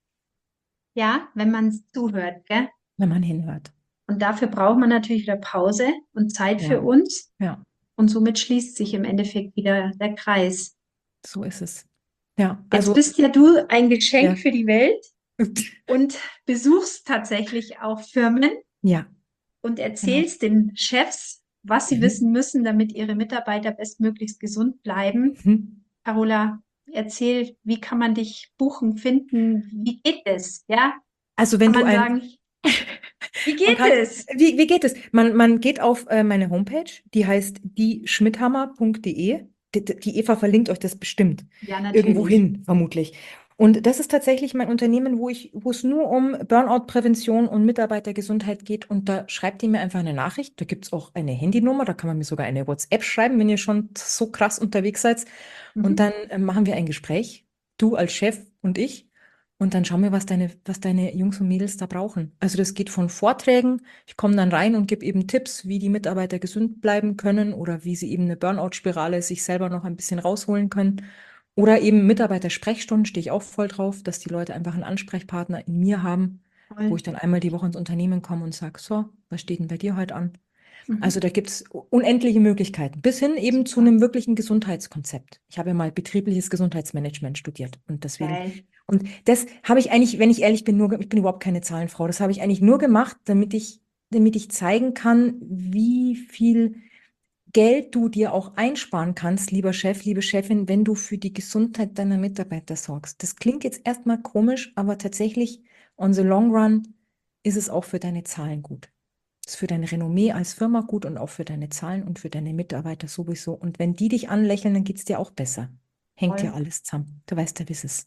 Ja, wenn man zuhört, gell? wenn man hinhört. Und dafür braucht man natürlich wieder Pause und Zeit für Ja, uns. ja, Und somit schließt sich im Endeffekt wieder der Kreis. so ist es. Ja, Jetzt also, bist ja du ein Geschenk ja. für die Welt und besuchst tatsächlich auch Firmen Ja, und genau. erzählst den Chefs, was sie Mhm. wissen müssen, damit ihre Mitarbeiter bestmöglichst gesund bleiben. Mhm. Carola, erzähl, wie kann man dich buchen, finden? Wie geht es? Ja, Also kann wenn du man ein, sagen, wie man geht kann, es? wie, wie geht es? Man, man geht auf äh, meine Homepage, die heißt die schmidhammer punkt de. Die, die Eva verlinkt euch das bestimmt. Ja, Irgendwo natürlich. hin, vermutlich. Und das ist tatsächlich mein Unternehmen, wo ich, wo es nur um Burnout-Prävention und Mitarbeitergesundheit geht. Und da schreibt ihr mir einfach eine Nachricht. Da gibt es auch eine Handynummer, da kann man mir sogar eine WhatsApp schreiben, wenn ihr schon so krass unterwegs seid. Und Mhm. dann äh, machen wir ein Gespräch, du als Chef und ich. Und dann schauen wir, was deine, was deine Jungs und Mädels da brauchen. Also das geht von Vorträgen. Ich komme dann rein und gebe eben Tipps, wie die Mitarbeiter gesund bleiben können oder wie sie eben eine Burnout-Spirale sich selber noch ein bisschen rausholen können. Oder eben Mitarbeiter-Sprechstunden, stehe ich auch voll drauf, dass die Leute einfach einen Ansprechpartner in mir haben, wo Toll. ich dann einmal die Woche ins Unternehmen komme und sage, so, was steht denn bei dir heute an? Also Mhm. da gibt es unendliche Möglichkeiten, bis hin eben zu Super. einem wirklichen Gesundheitskonzept. Ich habe ja mal betriebliches Gesundheitsmanagement studiert und deswegen, Geil. und das habe ich eigentlich, wenn ich ehrlich bin, nur, ge- ich bin überhaupt keine Zahlenfrau, das habe ich eigentlich nur gemacht, damit ich, damit ich zeigen kann, wie viel Geld du dir auch einsparen kannst, lieber Chef, liebe Chefin, wenn du für die Gesundheit deiner Mitarbeiter sorgst. Das klingt jetzt erstmal komisch, aber tatsächlich, on the long run, ist es auch für deine Zahlen gut. Ist für dein Renommee als Firma gut und auch für deine Zahlen und für deine Mitarbeiter sowieso. Und wenn die dich anlächeln, dann geht es dir auch besser. Hängt ja Toll. alles zusammen. Du weißt ja, wie es ist.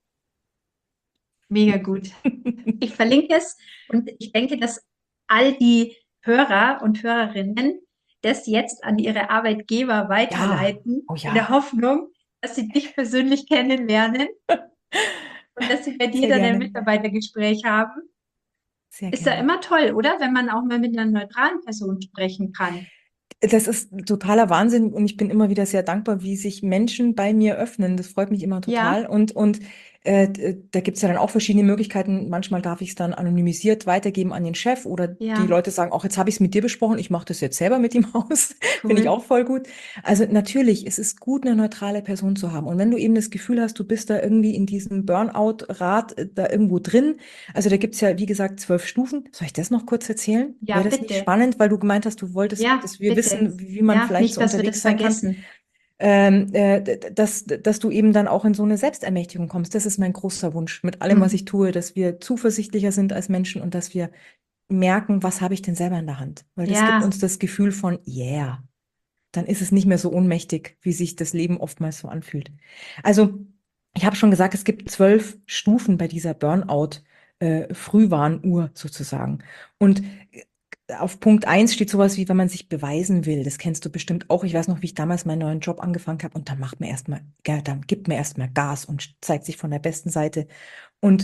Mega gut. Ich verlinke es und ich denke, dass all die Hörer und Hörerinnen das jetzt an ihre Arbeitgeber Ja, weiterleiten, oh in der ja, Hoffnung, dass sie dich persönlich kennenlernen und dass sie bei dir sehr dann ein gerne, Mitarbeitergespräch haben. sehr Ist ja gerne. immer toll, oder? Wenn man auch mal mit einer neutralen Person sprechen kann. Das ist totaler Wahnsinn und ich bin immer wieder sehr dankbar, wie sich Menschen bei mir öffnen. Das freut mich immer Ja, total. Und, und äh, d- da gibt es ja dann auch verschiedene Möglichkeiten. Manchmal darf ich es dann anonymisiert weitergeben an den Chef oder die ja, Leute sagen, auch jetzt habe ich es mit dir besprochen, ich mache das jetzt selber mit ihm aus. Finde ich cool. auch voll gut. Also natürlich, es ist gut, eine neutrale Person zu haben. Und wenn du eben das Gefühl hast, du bist da irgendwie in diesem Burnout-Rad äh, da irgendwo drin, also da gibt es ja, wie gesagt, zwölf Stufen. Soll ich das noch kurz erzählen? Ja, Wäre das nicht bitte. spannend, weil du gemeint hast, du wolltest, Ja, dass wir bitte. wissen, wie wie man Ja, vielleicht nicht, so dass wir das unterwegs sein kann, vergessen. ähm, äh, d- dass, dass du eben dann auch in so eine Selbstermächtigung kommst. Das ist mein großer Wunsch mit allem, was ich Mhm. tue, dass wir zuversichtlicher sind als Menschen und dass wir merken, was habe ich denn selber in der Hand? Weil das gibt Ja, uns das Gefühl von, yeah, dann ist es nicht mehr so ohnmächtig, wie sich das Leben oftmals so anfühlt. Also, ich habe schon gesagt, es gibt zwölf Stufen bei dieser Burnout, äh, Frühwarnuhr sozusagen. Und äh, auf Punkt eins steht sowas wie, wenn man sich beweisen will. Das kennst du bestimmt auch. Ich weiß noch, wie ich damals meinen neuen Job angefangen habe und dann macht man erstmal, ja, dann gibt man erstmal Gas und zeigt sich von der besten Seite. Und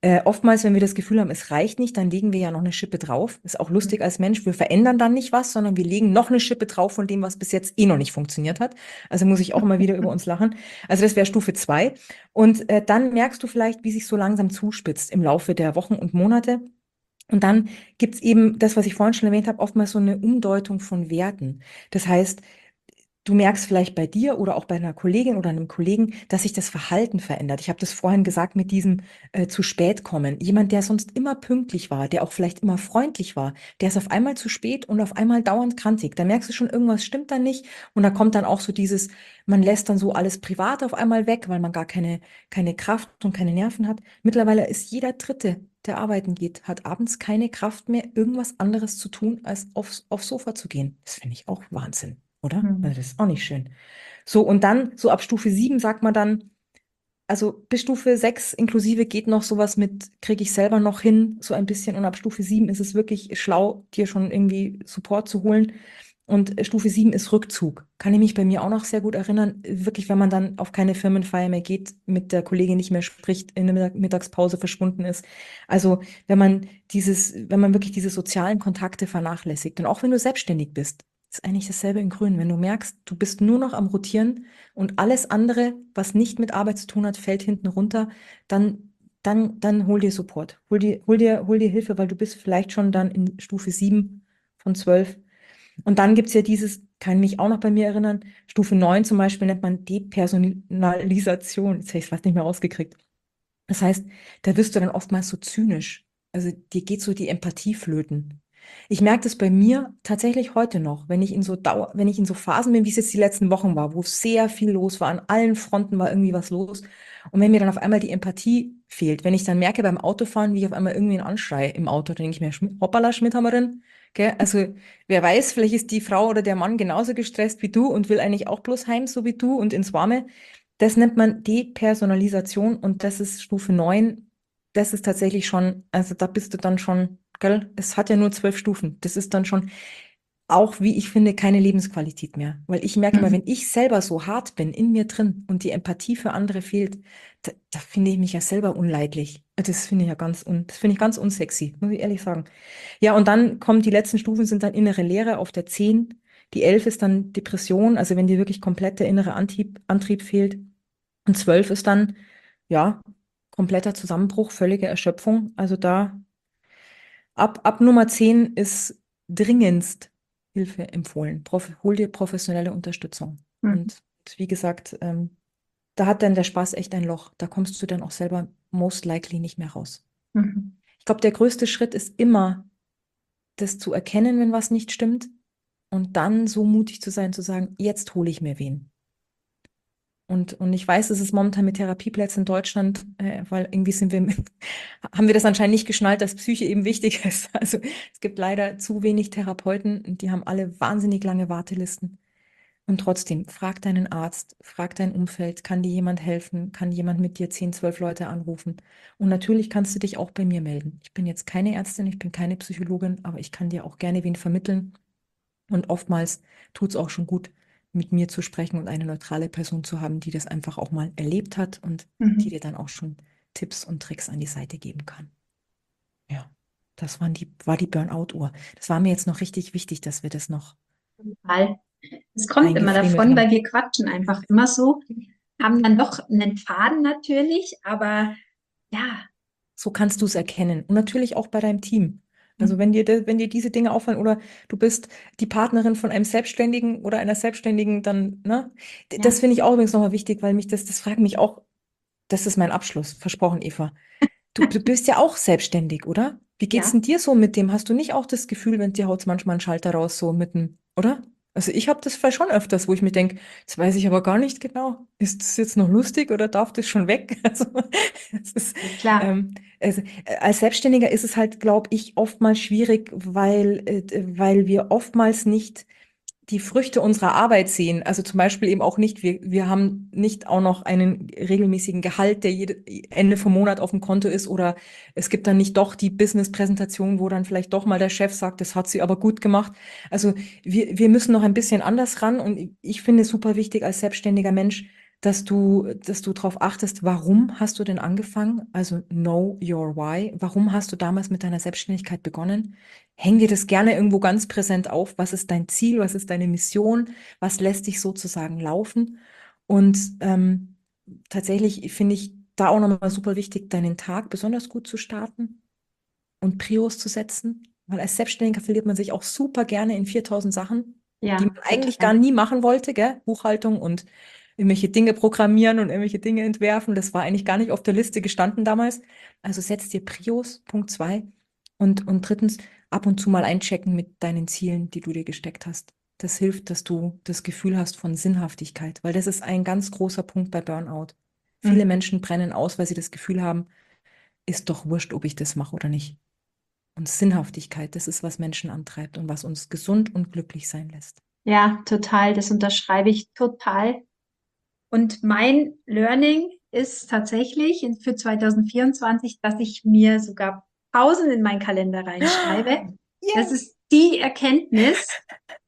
Äh, oftmals, wenn wir das Gefühl haben, es reicht nicht, dann legen wir ja noch eine Schippe drauf. Ist auch lustig als Mensch. Wir verändern dann nicht was, sondern wir legen noch eine Schippe drauf von dem, was bis jetzt eh noch nicht funktioniert hat. Also muss ich auch immer wieder über uns lachen. Also das wäre Stufe zwei. Und äh, dann merkst du vielleicht, wie sich so langsam zuspitzt im Laufe der Wochen und Monate. Und dann gibt's eben das, was ich vorhin schon erwähnt habe, oftmals so eine Umdeutung von Werten. Das heißt, du merkst vielleicht bei dir oder auch bei einer Kollegin oder einem Kollegen, dass sich das Verhalten verändert. Ich habe das vorhin gesagt mit diesem äh, zu spät kommen. Jemand, der sonst immer pünktlich war, der auch vielleicht immer freundlich war, der ist auf einmal zu spät und auf einmal dauernd krantig. Da merkst du schon, irgendwas stimmt da nicht. Und da kommt dann auch so dieses, man lässt dann so alles privat auf einmal weg, weil man gar keine, keine Kraft und keine Nerven hat. Mittlerweile ist jeder Dritte, der arbeiten geht, hat abends keine Kraft mehr, irgendwas anderes zu tun, als aufs, aufs Sofa zu gehen. Das finde ich auch Wahnsinn, oder? Also Mhm. das ist auch nicht schön. So, und dann, so ab Stufe sieben sagt man dann, also bis Stufe sechs inklusive geht noch sowas mit, kriege ich selber noch hin, so ein bisschen. Und ab Stufe sieben ist es wirklich schlau, dir schon irgendwie Support zu holen. Und äh, Stufe sieben ist Rückzug. Kann ich mich bei mir auch noch sehr gut erinnern. Wirklich, wenn man dann auf keine Firmenfeier mehr geht, mit der Kollegin nicht mehr spricht, in der Mittag- Mittagspause verschwunden ist. Also wenn man dieses, wenn man wirklich diese sozialen Kontakte vernachlässigt. Und auch wenn du selbstständig bist, ist eigentlich dasselbe in Grün. Wenn du merkst, du bist nur noch am Rotieren und alles andere, was nicht mit Arbeit zu tun hat, fällt hinten runter, dann, dann, dann hol dir Support. Hol dir, hol dir, hol dir Hilfe, weil du bist vielleicht schon dann in Stufe sieben von zwölf. Und dann gibt's ja dieses, kann mich auch noch bei mir erinnern, Stufe neun zum Beispiel nennt man Depersonalisation. Jetzt habe ich es fast nicht mehr rausgekriegt. Das heißt, da wirst du dann oftmals so zynisch. Also dir geht so die Empathie flöten. Ich merke das bei mir tatsächlich heute noch, wenn ich in so Dauer, wenn ich in so Phasen bin, wie es jetzt die letzten Wochen war, wo sehr viel los war, an allen Fronten war irgendwie was los. Und wenn mir dann auf einmal die Empathie fehlt, wenn ich dann merke beim Autofahren, wie ich auf einmal irgendwie einen Anschrei im Auto, dann denke ich mir, Schmi- hoppala, Schmidthammerin, gell? Also wer weiß, vielleicht ist die Frau oder der Mann genauso gestresst wie du und will eigentlich auch bloß heim, so wie du und ins Warme. Das nennt man Depersonalisation und das ist Stufe neun. Das ist tatsächlich schon, also da bist du dann schon, gell, es hat ja nur zwölf Stufen. Das ist dann schon auch, wie ich finde, keine Lebensqualität mehr. Weil ich merke immer, Mhm. wenn ich selber so hart bin in mir drin und die Empathie für andere fehlt, da, da finde ich mich ja selber unleidlich. Das finde ich ja ganz, un, das finde ich ganz unsexy, muss ich ehrlich sagen. Ja, und dann kommen die letzten Stufen, sind dann innere Leere auf der zehn. Die elf ist dann Depression, also wenn dir wirklich komplett der innere Antrieb, Antrieb fehlt. Und zwölf ist dann, ja, kompletter Zusammenbruch, völlige Erschöpfung. Also da ab, ab Nummer zehn ist dringendst Hilfe empfohlen. Prof, hol dir professionelle Unterstützung. Mhm. Und wie gesagt, ähm, da hat dann der Spaß echt ein Loch. Da kommst du dann auch selber most likely nicht mehr raus. Mhm. Ich glaube, der größte Schritt ist immer, das zu erkennen, wenn was nicht stimmt. Und dann so mutig zu sein, zu sagen, jetzt hole ich mir wen. Und, und ich weiß, es ist momentan mit Therapieplätzen in Deutschland, äh, weil irgendwie sind wir, haben wir das anscheinend nicht geschnallt, dass Psyche eben wichtig ist. Also es gibt leider zu wenig Therapeuten und die haben alle wahnsinnig lange Wartelisten. Und trotzdem, frag deinen Arzt, frag dein Umfeld, kann dir jemand helfen, kann jemand mit dir zehn, zwölf Leute anrufen. Und natürlich kannst du dich auch bei mir melden. Ich bin jetzt keine Ärztin, ich bin keine Psychologin, aber ich kann dir auch gerne wen vermitteln. Und oftmals tut es auch schon gut, mit mir zu sprechen und eine neutrale Person zu haben, die das einfach auch mal erlebt hat und die Mhm. dir dann auch schon Tipps und Tricks an die Seite geben kann. Ja, das waren die, war die Burnout-Uhr. Das war mir jetzt noch richtig wichtig, dass wir das noch Total. Es kommt immer eingefriemelt davon, weil haben. wir quatschen einfach immer so, haben dann doch einen Faden natürlich, aber ja. So kannst du es erkennen. Und natürlich auch bei deinem Team. Also Mhm. wenn dir, de- wenn dir diese Dinge auffallen oder du bist die Partnerin von einem Selbstständigen oder einer Selbstständigen, dann, ne? D- Das Ja, finde ich auch übrigens nochmal wichtig, weil mich das, das fragen mich auch, das ist mein Abschluss, versprochen, Eva. Du, du bist ja auch selbstständig, oder? Wie geht's ja, denn dir so mit dem? Hast du nicht auch das Gefühl, wenn dir haut's manchmal einen Schalter raus, so mitten, oder? Also ich habe das vielleicht schon öfters, wo ich mir denke, jetzt weiß ich aber gar nicht genau, ist das jetzt noch lustig oder darf das schon weg? Also, es ist, klar. ähm, also, äh, als Selbstständiger ist es halt, glaube ich, oftmals schwierig, weil, äh, weil wir oftmals nicht die Früchte unserer Arbeit sehen. Also zum Beispiel eben auch nicht, wir, wir haben nicht auch noch einen regelmäßigen Gehalt, der jede, Ende vom Monat auf dem Konto ist, oder es gibt dann nicht doch die Business-Präsentation, wo dann vielleicht doch mal der Chef sagt, das hat sie aber gut gemacht. Also wir, wir müssen noch ein bisschen anders ran und ich finde es super wichtig als selbstständiger Mensch, dass du, dass du darauf achtest, warum hast du denn angefangen? Also know your why. Warum hast du damals mit deiner Selbstständigkeit begonnen? Häng dir das gerne irgendwo ganz präsent auf. Was ist dein Ziel? Was ist deine Mission? Was lässt dich sozusagen laufen? Und ähm, tatsächlich finde ich da auch nochmal super wichtig, deinen Tag besonders gut zu starten und Prios zu setzen. Weil als Selbstständiger verliert man sich auch super gerne in viertausend Sachen, Ja, die man eigentlich total. gar nie machen wollte, gell? Buchhaltung und irgendwelche Dinge programmieren und irgendwelche Dinge entwerfen. Das war eigentlich gar nicht auf der Liste gestanden damals. Also setz dir Prios, Punkt zwei. Und, und drittens, ab und zu mal einchecken mit deinen Zielen, die du dir gesteckt hast. Das hilft, dass du das Gefühl hast von Sinnhaftigkeit, weil das ist ein ganz großer Punkt bei Burnout. Viele Mhm. Menschen brennen aus, weil sie das Gefühl haben, ist doch wurscht, ob ich das mache oder nicht. Und Sinnhaftigkeit, das ist, was Menschen antreibt und was uns gesund und glücklich sein lässt. Ja, total. Das unterschreibe ich total. Und mein Learning ist tatsächlich in- für zwanzig vierundzwanzig, dass ich mir sogar Pausen in meinen Kalender reinschreibe. Das Yay! ist die Erkenntnis.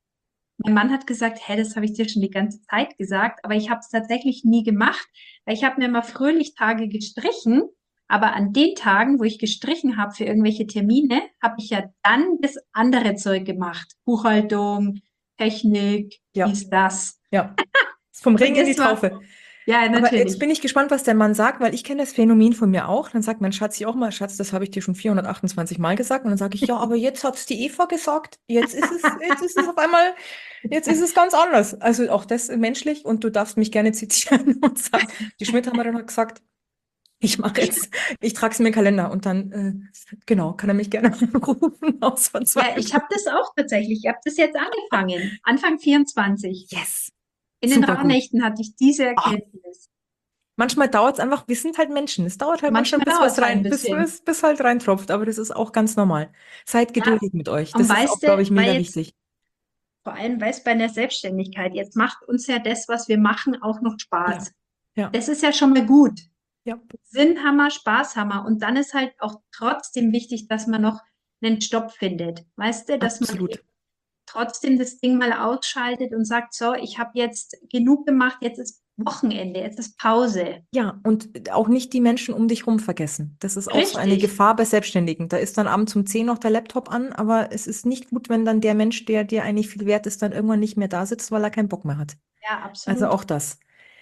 Mein Mann hat gesagt, hä, das habe ich dir schon die ganze Zeit gesagt, aber ich habe es tatsächlich nie gemacht, weil ich habe mir immer fröhlich Tage gestrichen, aber an den Tagen, wo ich gestrichen habe für irgendwelche Termine, habe ich ja dann das andere Zeug gemacht. Buchhaltung, Technik, Ja, dies, das. ja. Vom Und Ring in die das war, Taufe. ja, Aber jetzt natürlich. bin ich gespannt, was der Mann sagt, weil ich kenne das Phänomen von mir auch. Dann sagt mein Schatz auch mal, Schatz, das habe ich dir schon vierhundertachtundzwanzig Mal gesagt. Und dann sage ich, ja, aber jetzt hat es die Eva gesagt. Jetzt ist es, jetzt ist es auf einmal, jetzt ist es ganz anders. Also auch das menschlich. Und du darfst mich gerne zitieren und sagen, die Schmidt haben mir dann gesagt, ich mache jetzt, ich trage es mir in den Kalender und dann, äh, genau, kann er mich gerne anrufen aus Ja, ich habe Verzweiflung. das auch tatsächlich. Ich habe das jetzt angefangen, Anfang vierundzwanzig. Yes, In den super gut. Rauhnächten hatte ich diese Ah, Erkenntnis. manchmal dauert es einfach, wir sind halt Menschen. Es dauert halt manchmal, Manchmal bis dauert was es halt ein rein, bis, bisschen. bis, bis halt reintropft, aber das ist auch ganz normal. Seid Ja, geduldig mit euch. und Das ist auch, weißt du, glaube ich, weil mega jetzt wichtig. vor allem, weil es bei einer Selbstständigkeit, jetzt macht uns ja das, was wir machen, auch noch Ja, Spaß. ja, Das ist ja schon mal gut. ja, Sinnhammer, Spaßhammer. Und dann ist halt auch trotzdem wichtig, dass man noch einen Stopp findet. Weißt du, dass man absolut. eben trotzdem das Ding mal ausschaltet und sagt, so, ich habe jetzt genug gemacht, jetzt ist Wochenende, jetzt ist Pause. Ja, und auch nicht die Menschen um dich rum vergessen. Das ist auch so eine Richtig. Gefahr bei Selbstständigen. Da ist dann abends um zehn noch der Laptop an, aber es ist nicht gut, wenn dann der Mensch, der dir eigentlich viel wert ist, dann irgendwann nicht mehr da sitzt, weil er keinen Bock mehr hat. Ja, Also absolut. auch das.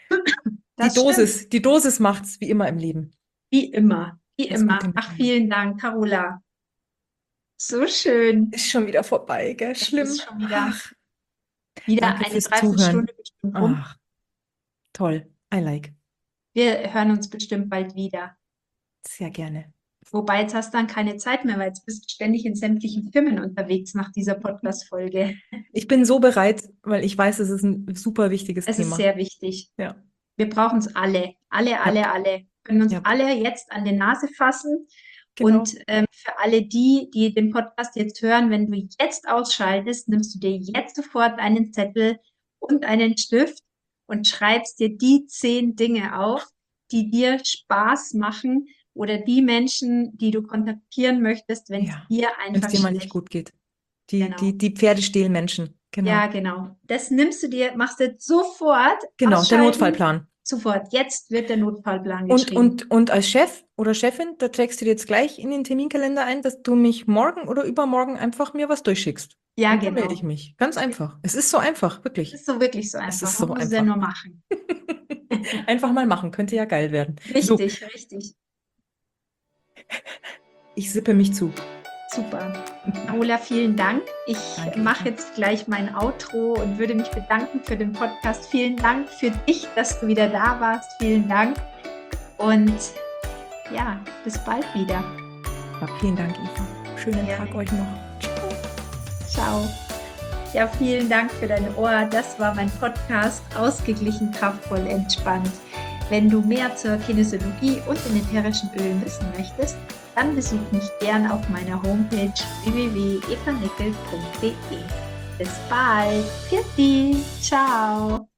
Die Das stimmt. Dosis, die Dosis macht's wie immer im Leben. Wie immer. Wie Das immer. gute Ach, Miteinander. vielen Dank, Carola. So schön. Ist schon wieder vorbei, gell? Es ist Schlimm. schon wieder, Ach, wieder danke eine fürs Zuhören. Dreiviertelstunde bestimmt rum. Ach, toll. I like. Wir hören uns bestimmt bald wieder. Sehr gerne. Wobei, jetzt hast du dann keine Zeit mehr, weil jetzt bist du ständig in sämtlichen Firmen unterwegs nach dieser Podcast-Folge. Ich bin so bereit, weil ich weiß, es ist ein super wichtiges Es ist Thema. sehr wichtig. Ja, Wir brauchen es alle. Alle, ja, alle, alle. Wir können uns ja, alle jetzt an die Nase fassen. genau. Und ähm, für alle die, die den Podcast jetzt hören, wenn du jetzt ausschaltest, nimmst du dir jetzt sofort einen Zettel und einen Stift und schreibst dir die zehn Dinge auf, die dir Spaß machen oder die Menschen, die du kontaktieren möchtest, wenn es Ja, dir wenn es einfach dir mal nicht schlecht gut geht. Die, Genau. die, die Pferdestehlmenschen. Ja, Genau. genau. Das nimmst du dir, machst du sofort Genau, der ausschalten. Notfallplan. Sofort. Jetzt wird der Notfallplan Und, geschrieben. und, und als Chef oder Chefin, da trägst du dir jetzt gleich in den Terminkalender ein, dass du mich morgen oder übermorgen einfach mir was durchschickst. Ja, Und dann melde ich genau. mich. Ganz einfach. Es ist so einfach, Das wirklich. ist so wirklich so Es einfach. ist Man so muss es ja einfach. nur machen. Einfach mal machen, könnte ja geil werden. So, Richtig, richtig. ich sippe mich zu. Super. Carola, vielen Dank. Ich Danke, mache Eva. jetzt gleich mein Outro und würde mich bedanken für den Podcast. Vielen Dank für dich, dass du wieder da warst. Vielen Dank. Und ja, bis bald wieder. Ja, vielen Dank, Eva. Schönen Gerne. Tag euch noch. Ciao. Ja, vielen Dank für dein Ohr. Das war mein Podcast Ausgeglichen, kraftvoll, entspannt. Wenn du mehr zur Kinesiologie und den ätherischen Ölen wissen möchtest, dann besuch mich gern auf meiner Homepage w w w punkt eva nickel punkt d e. Bis bald. Pfiat dich. Ciao.